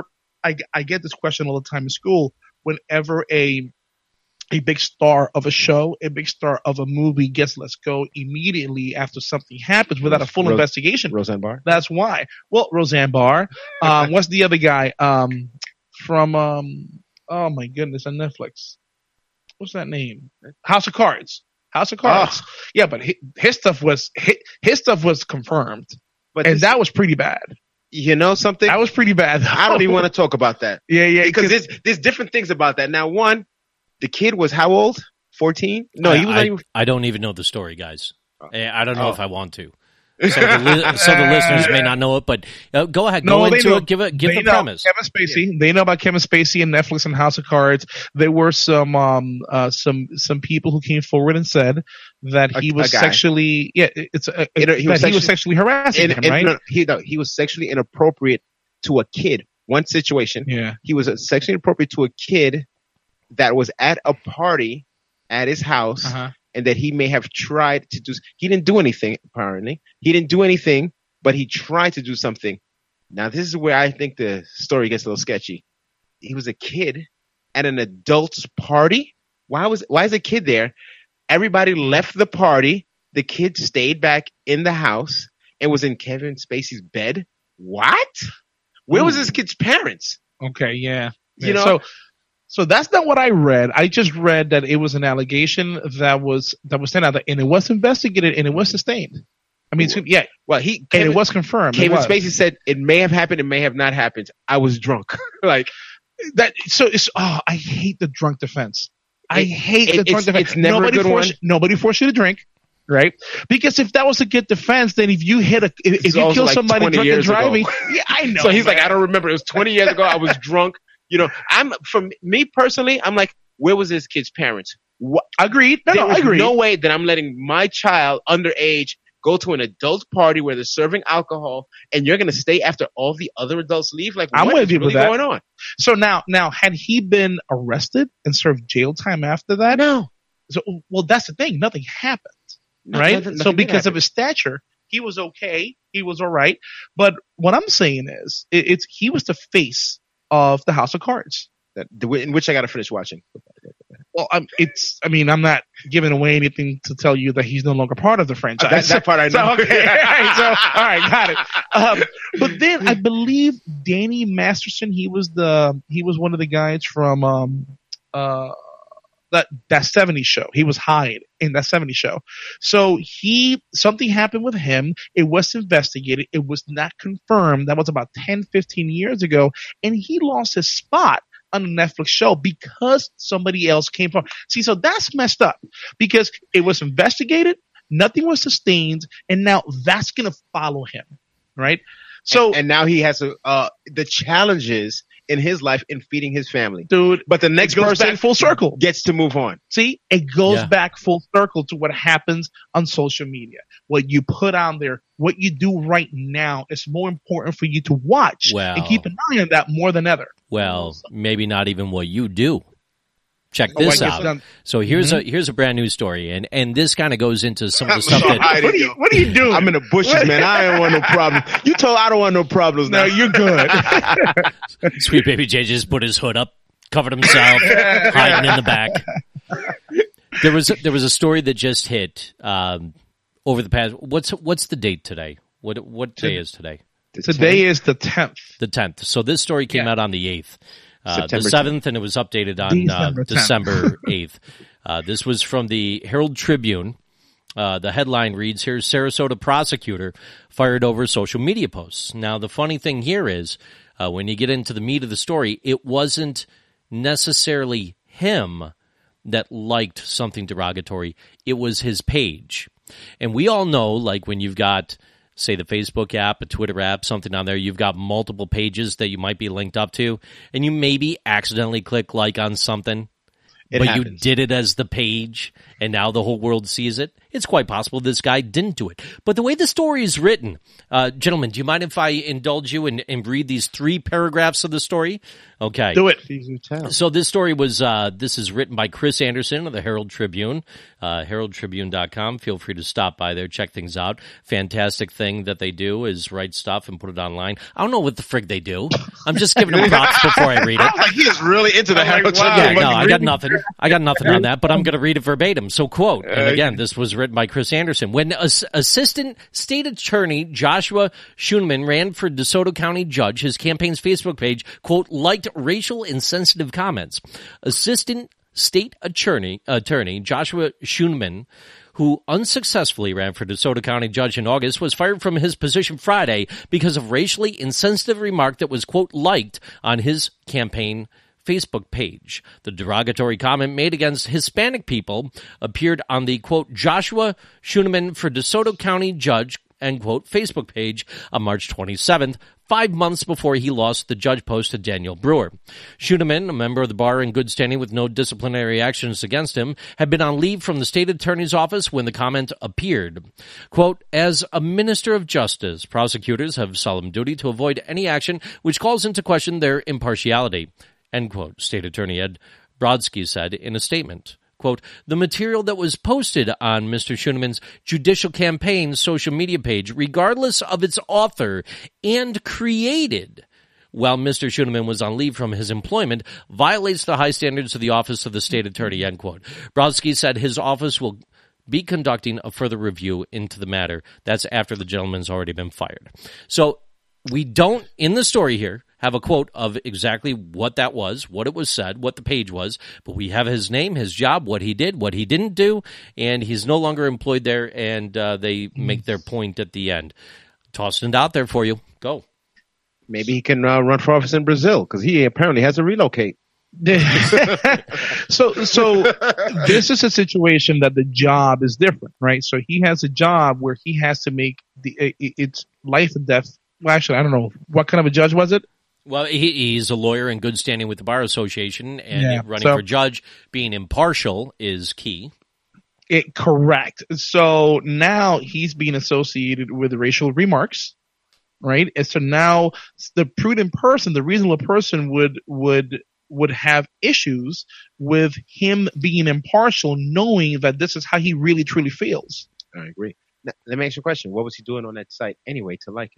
I get this question all the time in school whenever a big star of a show, a big star of a movie gets let go immediately after something happens without a full investigation. Roseanne Barr. That's why. Well, Roseanne Barr. What's the other guy from? Oh my goodness, on Netflix. What's that name? House of Cards. House of Cards. Oh. Yeah, but his stuff was confirmed, and that was pretty bad. You know something? That was pretty bad. I don't even want to talk about that. Yeah, because there's different things about that. Now, one, the kid was how old? 14? No, he was not even. I don't even know the story, guys. I don't know if I want to. So the listeners may not know it, but go ahead, go into it. Give the premise. Kevin Spacey. Yeah. They know about Kevin Spacey and Netflix and House of Cards. There were some people who came forward and said that he was sexually. Yeah, he was sexually harassing him, right? No, he was sexually inappropriate to a kid. One situation. Yeah, he was sexually inappropriate to a kid that was at a party at his house. Uh-huh. And that he may have tried to do. He didn't do anything, apparently. He didn't do anything, but he tried to do something. Now, this is where I think the story gets a little sketchy. He was a kid at an adult's party. Why is a kid there? Everybody left the party. The kid stayed back in the house and was in Kevin Spacey's bed. What? Where was this kid's parents? Okay, yeah. You know. So that's not what I read. I just read that it was an allegation that was sent out, and it was investigated and it was sustained. I mean, yeah. Well, it was confirmed. Kevin Spacey said it may have happened, it may have not happened. I was drunk, like that. So I hate the drunk defense. I hate the drunk defense. It's never a good one. Nobody forced you to drink. Right? Because if that was a good defense, then if you if you kill somebody drunk and driving, yeah, I know. So he's like, I don't remember. It was 20 years ago. I was drunk. You know, from me personally, I'm like, where was this kid's parents? Agreed. There's no way that I'm letting my child underage go to an adult party where they're serving alcohol, and you're going to stay after all the other adults leave. Like, I'm what is really going on? So now, had he been arrested and served jail time after that? No. So, well, that's the thing. Nothing happened, right? So because of his stature, he was okay. He was all right. But what I'm saying is, he was the face of the House of Cards, in which I got to finish watching. Well, I'm not giving away anything to tell you that he's no longer part of the franchise. That part I know. So, okay, all right, got it. But then I believe Danny Masterson, he was one of the guys from that 70s show. He was Hyde in that 70s show. So something happened with him. It was investigated. It was not confirmed. That was about 10, 15 years ago. And he lost his spot on a Netflix show because somebody else came from. See, so that's messed up because it was investigated. Nothing was sustained. And now that's going to follow him. Right. So, and now he has the challenges in his life in feeding his family. Dude, but the next person back full circle gets to move on. See, it goes back full circle to what happens on social media. What you put on there, what you do right now is more important for you to watch and keep an eye on that more than ever. Well, maybe not even what you do. Check this out. So here's a brand new story, and this kind of goes into some of the stuff that. What are you doing? I'm in the bushes, man. I don't want no problems. You told I don't want no problems. No, you're good. Sweet baby J just put his hood up, covered himself, hiding in the back. There was a story that just hit over the past. What's the date today? What day is today? Today is the 10th. The 10th. So this story came out on the 8th. The 7th, and it was updated on December 8th. This was from the Herald Tribune. The headline reads, here's Sarasota prosecutor fired over social media posts. Now, the funny thing here is, when you get into the meat of the story, it wasn't necessarily him that liked something derogatory. It was his page. And we all know, like when you've got, say, the Facebook app, a Twitter app, something on there, you've got multiple pages that you might be linked up to, and you maybe accidentally click like on something, but you did it as the page, and now the whole world sees it. it's quite possible this guy didn't do it. But the way the story is written, gentlemen, do you mind if I indulge you and read these 3 paragraphs of the story? Okay. Do it. So this story was, this is written by Chris Anderson of the Herald Tribune, heraldtribune.com. Feel free to stop by there, check things out. Fantastic thing that they do is write stuff and put it online. I don't know what the frig they do. I'm just giving them props before I read it. Like he is really into the Herald Tribune. Yeah, no, I got nothing. I got nothing on that, but I'm going to read it verbatim. So quote, and again, this was written by Chris Anderson. When Assistant State Attorney Joshua Schuneman ran for DeSoto County Judge, his campaign's Facebook page, quote, liked racial insensitive comments. Assistant State Attorney Joshua Schuneman, who unsuccessfully ran for DeSoto County Judge in August, was fired from his position Friday because of racially insensitive remark that was, quote, liked on his campaign Facebook page. The derogatory comment made against Hispanic people appeared on the, quote, Joshua Schuneman for DeSoto County Judge, end quote, Facebook page on March 27th, 5 months before he lost the judge post to Daniel Brewer. Schuneman, a member of the bar in good standing with no disciplinary actions against him, had been on leave from the state attorney's office when the comment appeared. Quote, as a minister of justice, prosecutors have solemn duty to avoid any action which calls into question their impartiality, end quote, State Attorney Ed Brodsky said in a statement. Quote, the material that was posted on Mr. Schuneman's judicial campaign social media page, regardless of its author, and created while Mr. Schuneman was on leave from his employment, violates the high standards of the Office of the State Attorney, end quote. Brodsky said his office will be conducting a further review into the matter. That's after the gentleman's already been fired. So we don't, in the story here, have a quote of exactly what that was, what it was said, what the page was, but we have his name, his job, what he did, what he didn't do, and he's no longer employed there, and they make their point at the end. Tossing it out there for you. Go. Maybe he can run for office in Brazil, because he apparently has to relocate. So this is a situation that the job is different, right? So he has a job where he has to make it's life and death. Well, actually, I don't know. What kind of a judge was it? Well, he's a lawyer in good standing with the Bar Association, and running for judge, being impartial is key. Correct. So now he's being associated with racial remarks, right? And so now the prudent person, the reasonable person would have issues with him being impartial, knowing that this is how he really truly feels. I agree. Now, let me ask you a question. What was he doing on that site anyway to like it?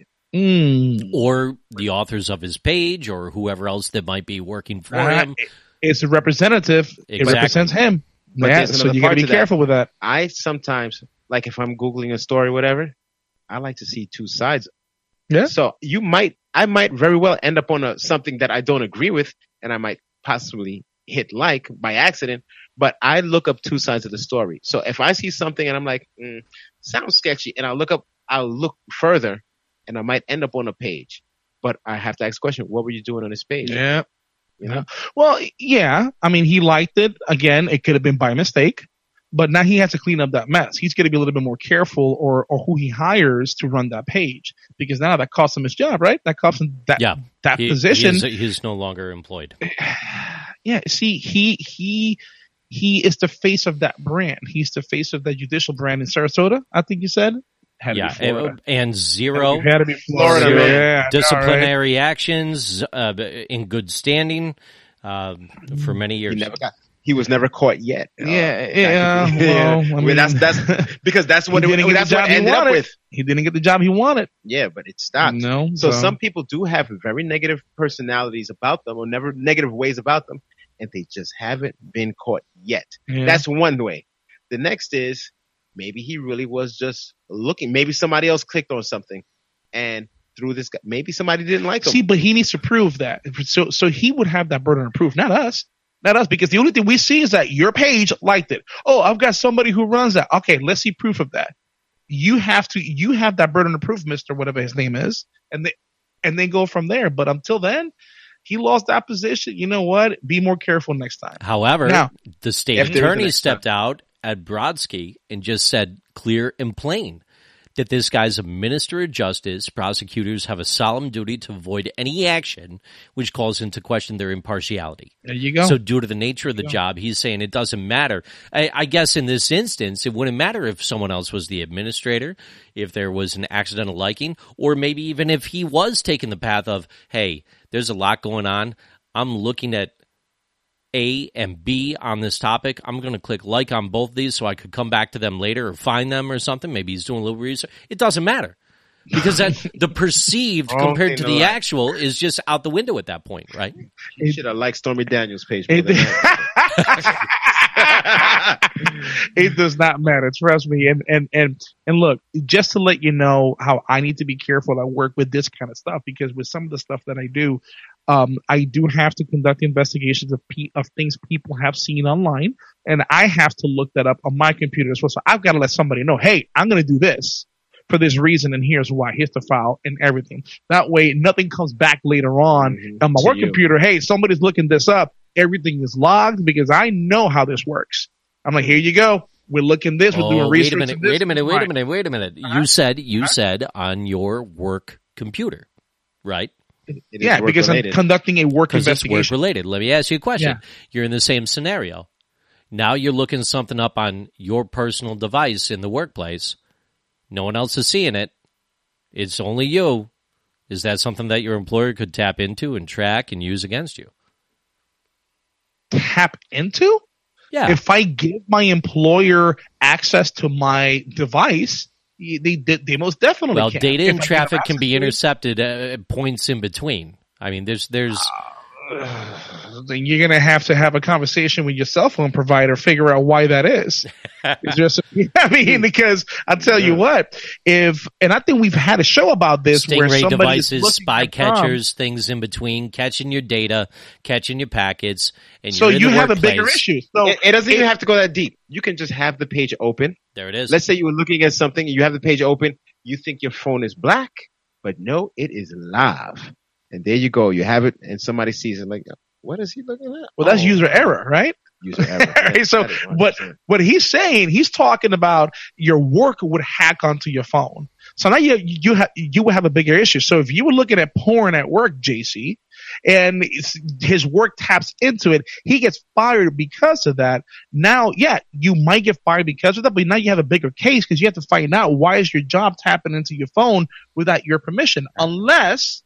Or the authors of his page, or whoever else that might be working for him. It's a representative. Exactly. It represents him. Yeah, so you got to be careful with that. I sometimes, like if I'm Googling a story or whatever, I like to see 2 sides. Yeah. So I might very well end up on something that I don't agree with, and I might possibly hit like by accident, but I look up 2 sides of the story. So if I see something and I'm like, sounds sketchy, and I'll look further, and I might end up on a page. But I have to ask the question, what were you doing on this page? Yeah. You know? Well, yeah. I mean, he liked it. Again, it could have been by mistake, but now he has to clean up that mess. He's going to be a little bit more careful or who he hires to run that page, because now that costs him his job, right? That costs him that position. He's no longer employed. Yeah. See, he is the face of that brand. He's the face of that judicial brand in Sarasota, I think you said. And zero had to be Florida, disciplinary actions in good standing for many years. He was never caught yet. Well, I mean, that's because that's what it ended up with. He didn't get the job he wanted. Yeah, but it stopped. No, so some people do have very negative personalities about them, or never negative ways about them, and they just haven't been caught yet. Yeah. That's one way. The next is, maybe he really was just looking. Maybe somebody else clicked on something, and through this guy, maybe somebody didn't like him. See, but he needs to prove that. So he would have that burden of proof, not us. Not us, because the only thing we see is that your page liked it. Oh, I've got somebody who runs that. Okay, let's see proof of that. You have that burden of proof, Mr. whatever his name is, and then go from there. But until then, he lost that position. You know what? Be more careful next time. However, now, the state attorney stepped out at Brodsky and just said clear and plain that this guy's a minister of justice. Prosecutors have a solemn duty to avoid any action which calls into question their impartiality. There you go. So due to the nature of the job, he's saying it doesn't matter. I guess in this instance, it wouldn't matter if someone else was the administrator, if there was an accidental liking, or maybe even if he was taking the path of, hey, there's a lot going on. I'm looking at A and B on this topic. I'm going to click like on both of these so I could come back to them later or find them or something. Maybe he's doing a little research. It doesn't matter because the perceived compared to the actual is just out the window at that point, right? You should have liked Stormy Daniels' page. It does not matter. Trust me. And look, just to let you know how I need to be careful at work with this kind of stuff, because with some of the stuff that I do have to conduct investigations of things people have seen online, and I have to look that up on my computer as well. So I've got to let somebody know, hey, I'm going to do this for this reason, and here's why. Here's the file and everything. That way, nothing comes back later on on my work computer. Hey, somebody's looking this up. Everything is logged because I know how this works. I'm like, here you go. We're looking this. We're doing research. Wait a minute. You said on your work computer, right? Yeah, because I'm conducting a work investigation. It's work related. Let me ask you a question. Yeah. You're in the same scenario. Now you're looking something up on your personal device in the workplace. No one else is seeing it. It's only you. Is that something that your employer could tap into and track and use against you? Tap into? Yeah. If I give my employer access to my device, they most definitely well, can. Data and traffic can be intercepted at points in between. I mean, there's then you're going to have a conversation with your cell phone provider, figure out why that is. Because I'll tell you what, and I think we've had a show about this where Stingray somebody devices, spy catchers, things in between, catching your data, catching your packets, and so you're in you the have workplace. a bigger issue. So it doesn't even have to go that deep. You can just have the page open. There it is. Let's say you were looking at something, you have the page open, you think your phone is black, but no, it is live. And there you go. You have it, and somebody sees it like, what is he looking at? Well, that's user error, right? User error. So what he's saying, he's talking about your work would hack onto your phone. So now you would have a bigger issue. So if you were looking at porn at work, JC, and his work taps into it, he gets fired because of that. Now, yeah, you might get fired because of that, but now you have a bigger case because you have to find out why is your job tapping into your phone without your permission, unless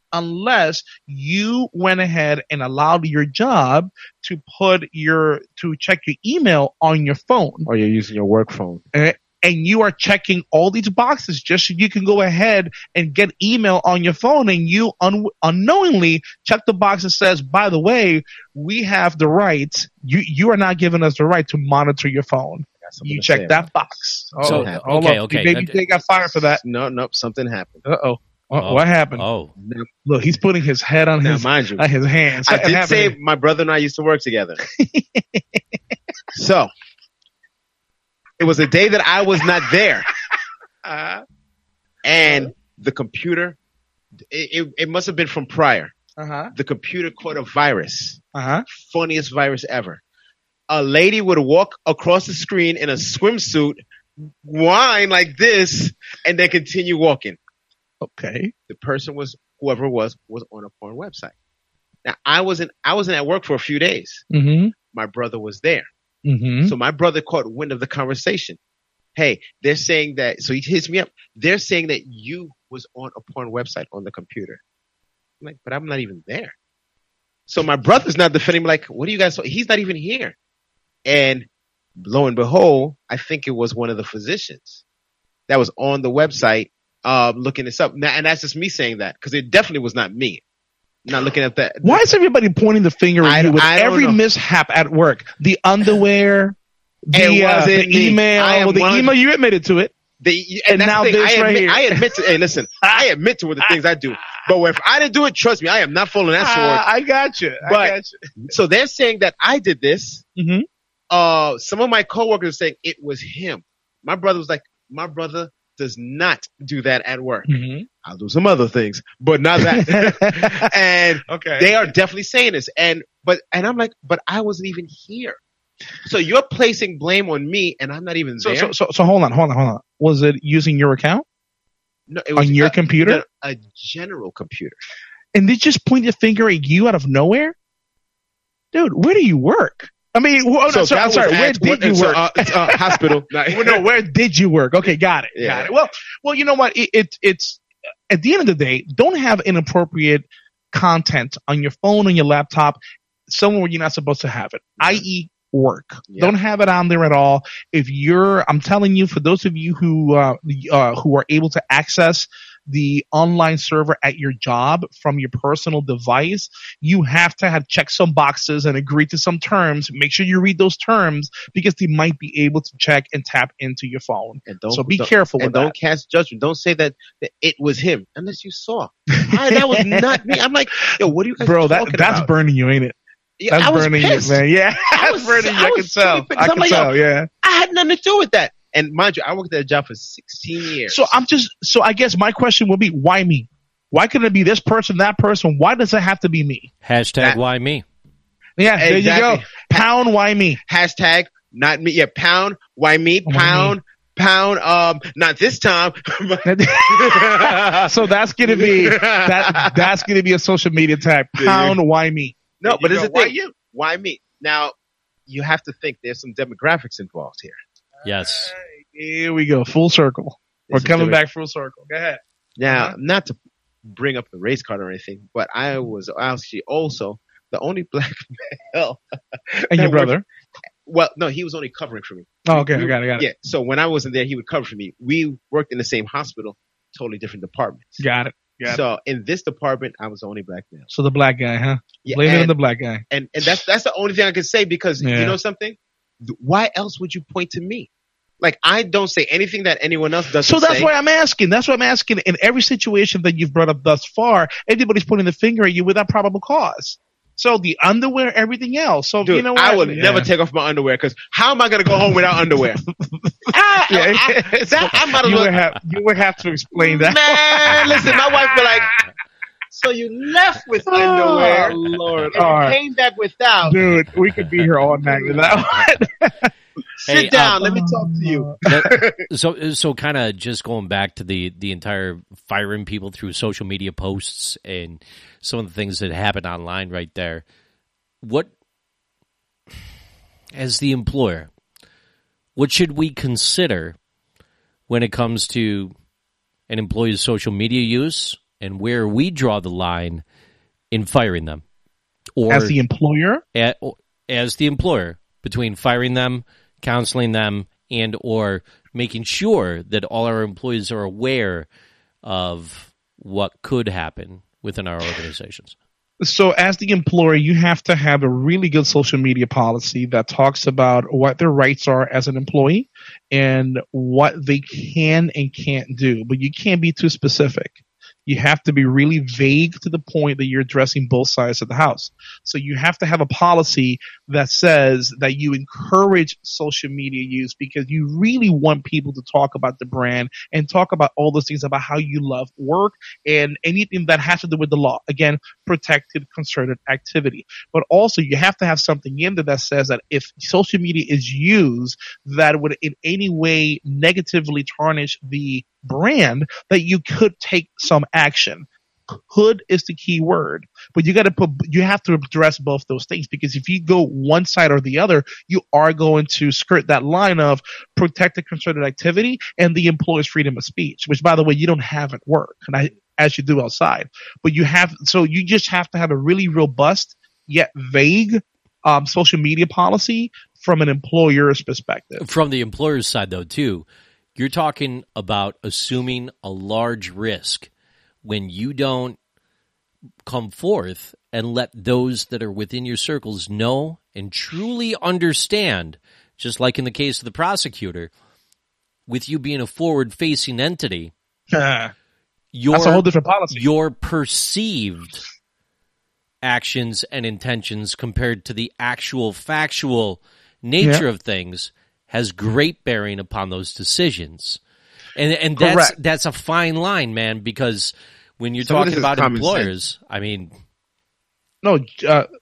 you went ahead and allowed your job to check your email on your phone. Or you're using your work phone. And you are checking all these boxes just so you can go ahead and get email on your phone, and you unknowingly check the box that says, by the way, we have the right, you are not giving us the right to monitor your phone. You check that box. Okay. Maybe they got fired for that. Nope, something happened. What happened? Look, he's putting his head on his hands. I did say my brother and I used to work together. So, it was a day that I was not there. And the computer, it must have been from prior. The computer caught a virus. Funniest virus ever. A lady would walk across the screen in a swimsuit, whine like this, and then continue walking. Okay. The person whoever was on a porn website. Now I wasn't at work for a few days. Mm-hmm. My brother was there. Mm-hmm. So my brother caught wind of the conversation. Hey, they're saying that, so he hits me up. They're saying that you was on a porn website on the computer. I'm like, but I'm not even there. So my brother's not defending me like, what do you guys, he's not even here. And lo and behold, I think it was one of the physicians that was on the website looking this up. And that's just me saying that because it definitely was not me. Not looking at that. Why is everybody pointing the finger at you with every mishap at work? The underwear, the email, email, you admitted to it. And now this right here. I admit to, hey, listen, I admit to the things I do. But if I didn't do it, trust me, I am not following that sword. I got you. So they're saying that I did this. Mm-hmm. Some of my coworkers are saying it was him. My brother was like, my brother does not do that at work. Mm-hmm. I'll do some other things, but not that. And okay. They are definitely saying this. And I'm like, but I wasn't even here. So you're placing blame on me, and I'm not even there. So hold on. Was it using your account? No, it was on your computer? A general computer. And they just point the finger at you out of nowhere? Dude, where do you work? I mean, I'm sorry. Where did you work? Hospital. No, where did you work? Okay, got it. Yeah. Got it. Well, you know what? It's at the end of the day, don't have inappropriate content on your phone, on your laptop, somewhere where you're not supposed to have it, i.e. work. Yeah. Don't have it on there at all. I'm telling you, for those of you who are able to access the online server at your job from your personal device, you have to have checked some boxes and agree to some terms. Make sure you read those terms because they might be able to check and tap into your phone. So be careful with that. And don't cast judgment. Don't say that it was him unless you saw. That was not me. I'm like, yo, what are you guys talking about? That's burning you, ain't it? Yeah, that's burning you, man. Yeah, that's burning you. I can tell. I can tell. Yeah. I had nothing to do with that. And mind you, I worked at a job for 16 years. So I guess my question would be, why me? Why couldn't it be this person, that person? Why does it have to be me? Hashtag why me? Yeah, there you go. Pound why me? Hashtag not me. Yeah, pound why me? Pound. Not this time. So that's gonna be that's gonna be a social media tag. Pound why me? No, but it's the thing. Why me? Now you have to think there's some demographics involved here. Yes. Here we go. Full circle. We're coming back full circle. Go ahead. Now, not to bring up the race card or anything, but I was actually also the only black male. And your brother? Well, no, he was only covering for me. Oh, okay. I got it. Yeah. So when I wasn't there, he would cover for me. We worked in the same hospital, totally different departments. Got it. So in this department, I was the only black male. So the black guy, huh? Yeah. Blame it on the black guy. And that's the only thing I could say because you know something? Why else would you point to me? Like, I don't say anything that anyone else doesn't say. So that's why I'm asking. That's why I'm asking. In every situation that you've brought up thus far, everybody's pointing the finger at you without probable cause. So the underwear, everything else. So dude, you know what? I would never take off my underwear because how am I going to go home without underwear? You would have to explain that. Man, listen, my wife be like, so you left with underwear. Oh, Lord. And came back without. Dude, we could be here all night with that one. Sit down. Let me talk to you. So kind of just going back to the entire firing people through social media posts and some of the things that happen online right there. What, as the employer, what should we consider when it comes to an employee's social media use and where we draw the line in firing them? Or as the employer? As the employer, between firing them, counseling them, and or making sure that all our employees are aware of what could happen within our organizations. So as the employer, you have to have a really good social media policy that talks about what their rights are as an employee and what they can and can't do. But you can't be too specific. You have to be really vague to the point that you're addressing both sides of the house. So you have to have a policy that says that you encourage social media use because you really want people to talk about the brand and talk about all those things about how you love work and anything that has to do with the law. Again, protected, concerted activity. But also you have to have something in there that says that if social media is used that would in any way negatively tarnish the brand, that you could take some action. Could is the key word, but you have to address both those things because if you go one side or the other, you are going to skirt that line of protected concerted activity and the employee's freedom of speech, which by the way, you don't have at work as you do outside, but you just have to have a really robust yet vague social media policy from an employer's perspective. From the employer's side though, too, you're talking about assuming a large risk when you don't come forth and let those that are within your circles know and truly understand, just like in the case of the prosecutor, with you being a forward-facing entity, that's a whole different policy. Your perceived actions and intentions compared to the actual factual nature of things has great bearing upon those decisions. And that's a fine line, man, because when you're talking about employers, I mean... No,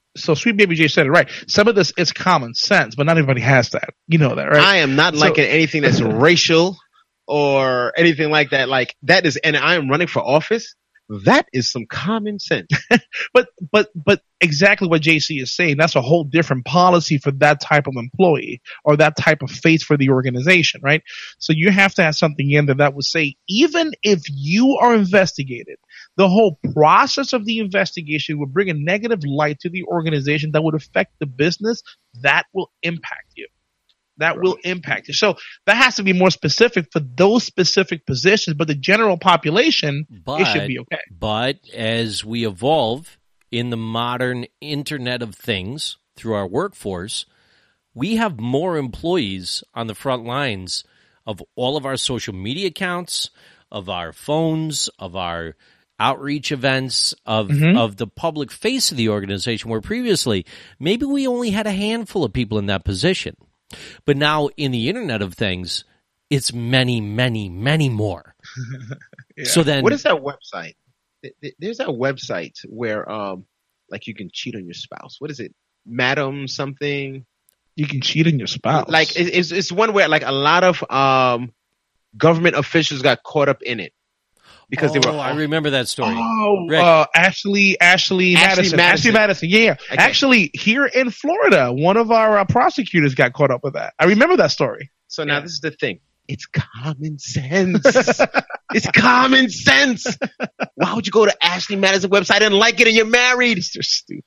So Sweet Baby J said it right. Some of this is common sense, but not everybody has that. You know that, right? I am not liking anything that's racial or anything like that. Like that is, and I am running for office. That is some common sense. but exactly what JC is saying, that's a whole different policy for that type of employee or that type of face for the organization, right? So you have to have something in there that would say, even if you are investigated, the whole process of the investigation will bring a negative light to the organization that would affect the business. That will impact you. That will impact you. So that has to be more specific for those specific positions, but the general population, it should be okay. But as we evolve in the modern Internet of Things through our workforce, we have more employees on the front lines of all of our social media accounts, of our phones, of our outreach events, of the public face of the organization, where previously maybe we only had a handful of people in that position. But now in the Internet of Things, it's many, many, many more. Yeah. So then, what is that website? There's that website where, like you can cheat on your spouse. What is it? Madam something. You can cheat on your spouse. Like it's one where like a lot of government officials got caught up in it because they were. I remember that story. Ashley Madison. Ashley Madison. Yeah. Okay. Actually, here in Florida, one of our prosecutors got caught up with that. I remember that story. So now this is the thing. It's common sense. It's common sense. Why would you go to Ashley Madison's website and like it and you're married? They're stupid.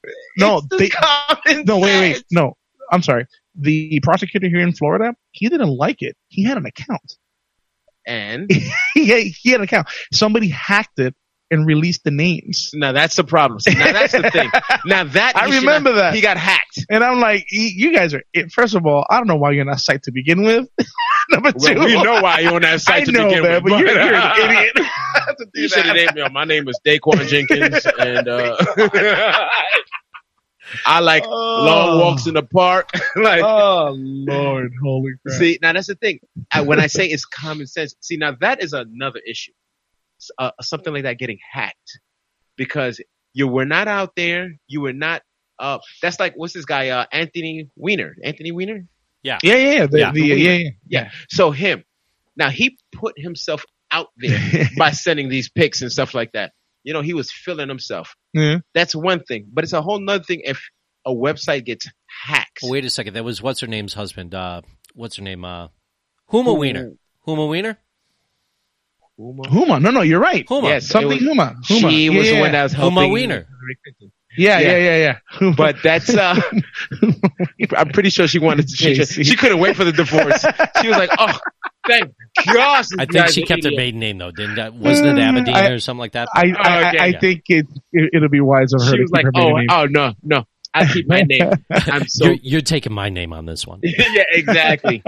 Wait. No, I'm sorry. The prosecutor here in Florida, he didn't like it. He had an account. And he had an account. Somebody hacked it and released the names. Now that's the problem. So now that's the thing. Now that I remember that he got hacked, and I'm like, you guys are. First of all, I don't know why you're on that site to begin with. Number two, we know why you're on that site to begin with. But you're an idiot. You should have named me. My name is Daquan Jenkins, and I like long walks in the park. Like, oh Lord, holy crap! See, now that's the thing. When I say it's common sense, see, now that is another issue. Something like that getting hacked because you were not out there. You were not. That's like what's this guy? Anthony Weiner. Yeah. Yeah. So him. Now he put himself out there by sending these pics and stuff like that. You know, he was feeling himself. Yeah. That's one thing, but it's a whole nother thing if a website gets hacked. Wait a second. That was what's her name's husband? What's her name? Huma Weiner. Huma Weiner. Huma. No, you're right. Huma. Yes, something Huma. She was the one that was helping. Huma Weiner. Yeah. But that's I'm pretty sure she wanted to. She couldn't wait for the divorce. She was like, "Oh, thank God." I think she kept her maiden name though, didn't that? Wasn't it Aberdeen or something like that? I think it'll be wise of her. She was like, "Oh, no, I keep my name." I'm so you're taking my name on this one. Yeah, exactly.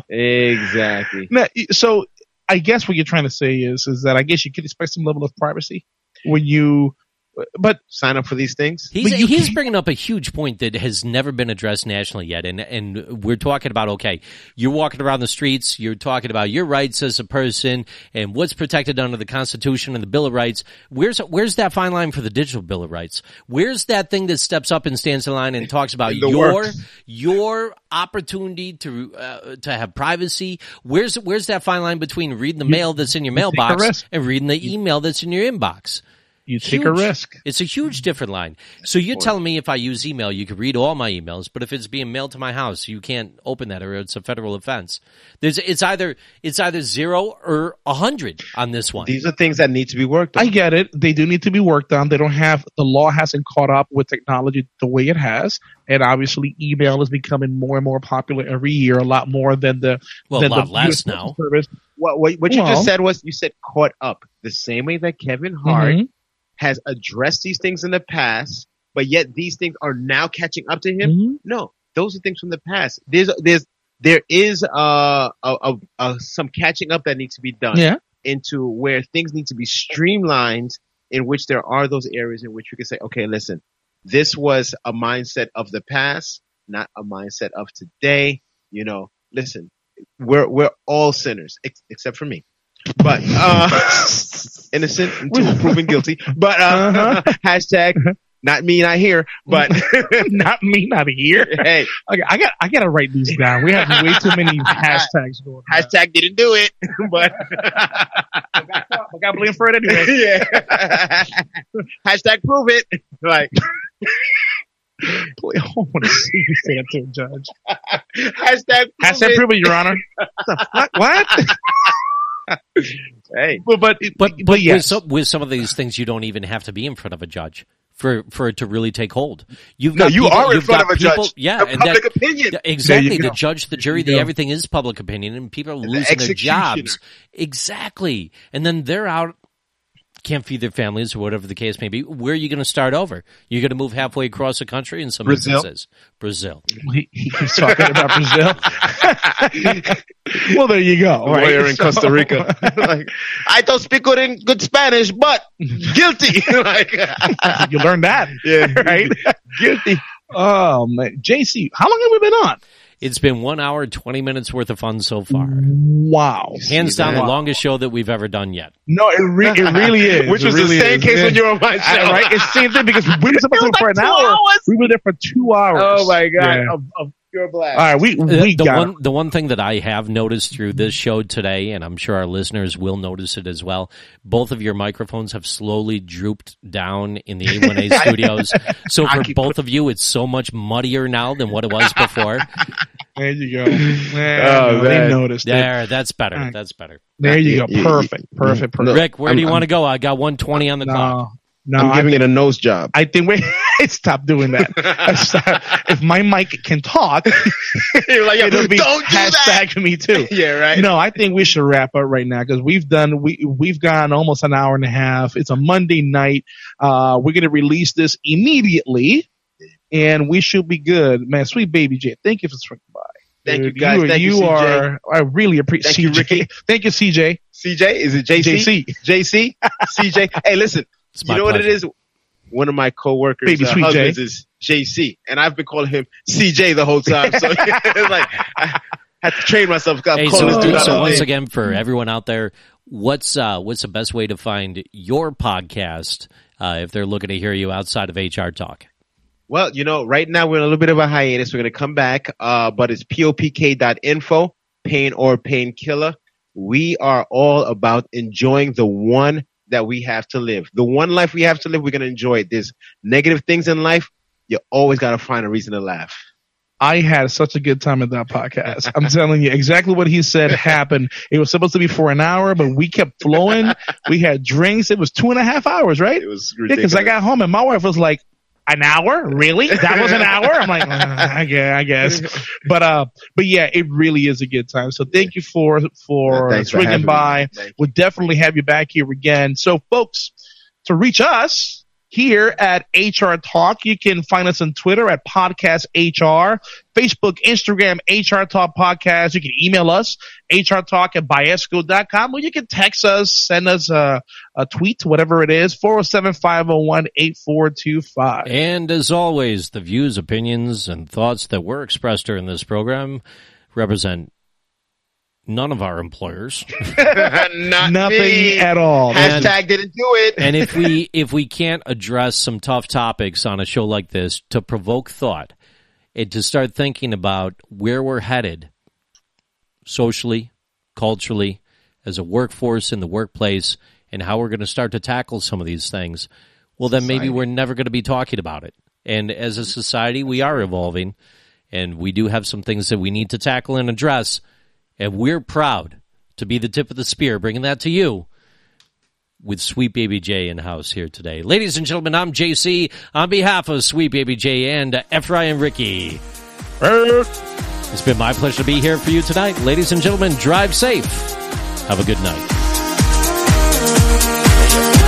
So I guess what you're trying to say is that I guess you could expect some level of privacy when you. But sign up for these things. He's bringing up a huge point that has never been addressed nationally yet, and we're talking about, okay, you're walking around the streets, you're talking about your rights as a person and what's protected under the Constitution and the Bill of Rights. Where's that fine line for the digital Bill of Rights? Where's that thing that steps up and stands in line and talks about your opportunity to have privacy? Where's that fine line between reading the mail that's in your mailbox and reading the email that's in your inbox? You take a risk. It's a huge different line. So you're telling me if I use email, you can read all my emails, but if it's being mailed to my house, you can't open that or it's a federal offense. It's either 0 or 100 on this one. These are things that need to be worked on. I get it. They do need to be worked on. The law hasn't caught up with technology the way it has. And obviously email is becoming more and more popular every year, a lot more than a lot less now. Service. What you just said was you said caught up. The same way that Kevin Hart has addressed these things in the past, but yet these things are now catching up to him. Mm-hmm. No, those are things from the past. There is some catching up that needs to be done into where things need to be streamlined, in which there are those areas in which you can say, okay, listen, this was a mindset of the past, not a mindset of today. You know, listen, we're all sinners except for me. But innocent until proven guilty. But hashtag Not me, not here, but not me, not here. Hey, okay, I gotta write these down. We have way too many hashtags going on. Hashtag didn't do it, but I got blamed for it anyway. Yeah. Hashtag prove it. Like, I want to see you say that to a judge. Hashtag prove it, Your Honor. What? Hey, but yes. with some of these things, you don't even have to be in front of a judge for it to really take hold. You are in front of a judge. Yeah, and public opinion. Exactly. The judge, the jury, everything is public opinion, and people are losing their jobs. Exactly. And then they're out, can't feed their families or whatever the case may be. Where are you going to start over? You're going to move halfway across the country in some instances. Brazil. He keeps talking about Brazil. Well, there you go. Right? Lawyer in Costa Rica. Like, I don't speak good Spanish, but guilty. Like, you learned that. Yeah. Right? Guilty. Oh, man. JC, how long have we been on? It's been 1 hour, 20 minutes worth of fun so far. Wow. Hands down the longest show that we've ever done yet. No, it really is. Which was really the same case when you were on my show. Right? It's the same thing because we were supposed to go for an hour. We were there for 2 hours. Oh my God. Yeah. Of pure blast. All right, the one thing that I have noticed through this show today, and I'm sure our listeners will notice it as well, both of your microphones have slowly drooped down in the A1A studios. So for both of you, it's so much muddier now than what it was before. There you go. They noticed it. That's better. That's better. There you go. Perfect. Rick, where do you want to go? I got 120 on the clock. No, I'm giving it a nose job. I think stop doing that. If my mic can talk, you're like, it'll be don't do hashtag that. me too. Yeah, right. No, I think we should wrap up right now because we've gone almost an hour and a half. It's a Monday night. We're gonna release this immediately, and we should be good. Man, sweet baby J, thank you for swinging by. Thank you guys. Thank you, CJ. I really appreciate. Thank you, Ricky. Thank you, CJ. CJ, is it JC? JC, CJ. Hey, listen. You know what it is? One of my coworkers' husbands is JC, and I've been calling him CJ the whole time. So it's like I had to train myself. So once again, for everyone out there, what's the best way to find your podcast if they're looking to hear you outside of HR Talk? Well, right now we're in a little bit of a hiatus. We're going to come back, but it's popk.info, pain or painkiller. We are all about enjoying the one that we have to live. The one life we have to live, we're going to enjoy it. There's negative things in life. You always got to find a reason to laugh. I had such a good time at that podcast. I'm telling you, exactly what he said happened. It was supposed to be for an hour, but we kept flowing. We had drinks. It was 2.5 hours, right? It was ridiculous. Because I got home and my wife was like, an hour? Really? That was an hour? I'm like, I guess. But yeah, it really is a good time. So thank you for swinging by. We'll definitely have you back here again. So folks, to reach us here at HR Talk, you can find us on Twitter at Podcast HR, Facebook, Instagram, HR Talk Podcast. You can email us, hrtalk@biesco.com, or you can text us, send us a tweet, whatever it is, 407-501-8425. And as always, the views, opinions, and thoughts that were expressed during this program represent none of our employers. Nothing me. At all. Hashtag didn't do it. And if we can't address some tough topics on a show like this to provoke thought and to start thinking about where we're headed socially, culturally, as a workforce in the workplace, and how we're going to start to tackle some of these things, well, then maybe we're never going to be talking about it. And as a society, we are evolving, and we do have some things that we need to tackle and address. And we're proud to be the tip of the spear, bringing that to you with Sweet Baby J in house here today. Ladies and gentlemen, I'm JC on behalf of Sweet Baby J and Ephraim and Ricky. It's been my pleasure to be here for you tonight. Ladies and gentlemen, drive safe. Have a good night.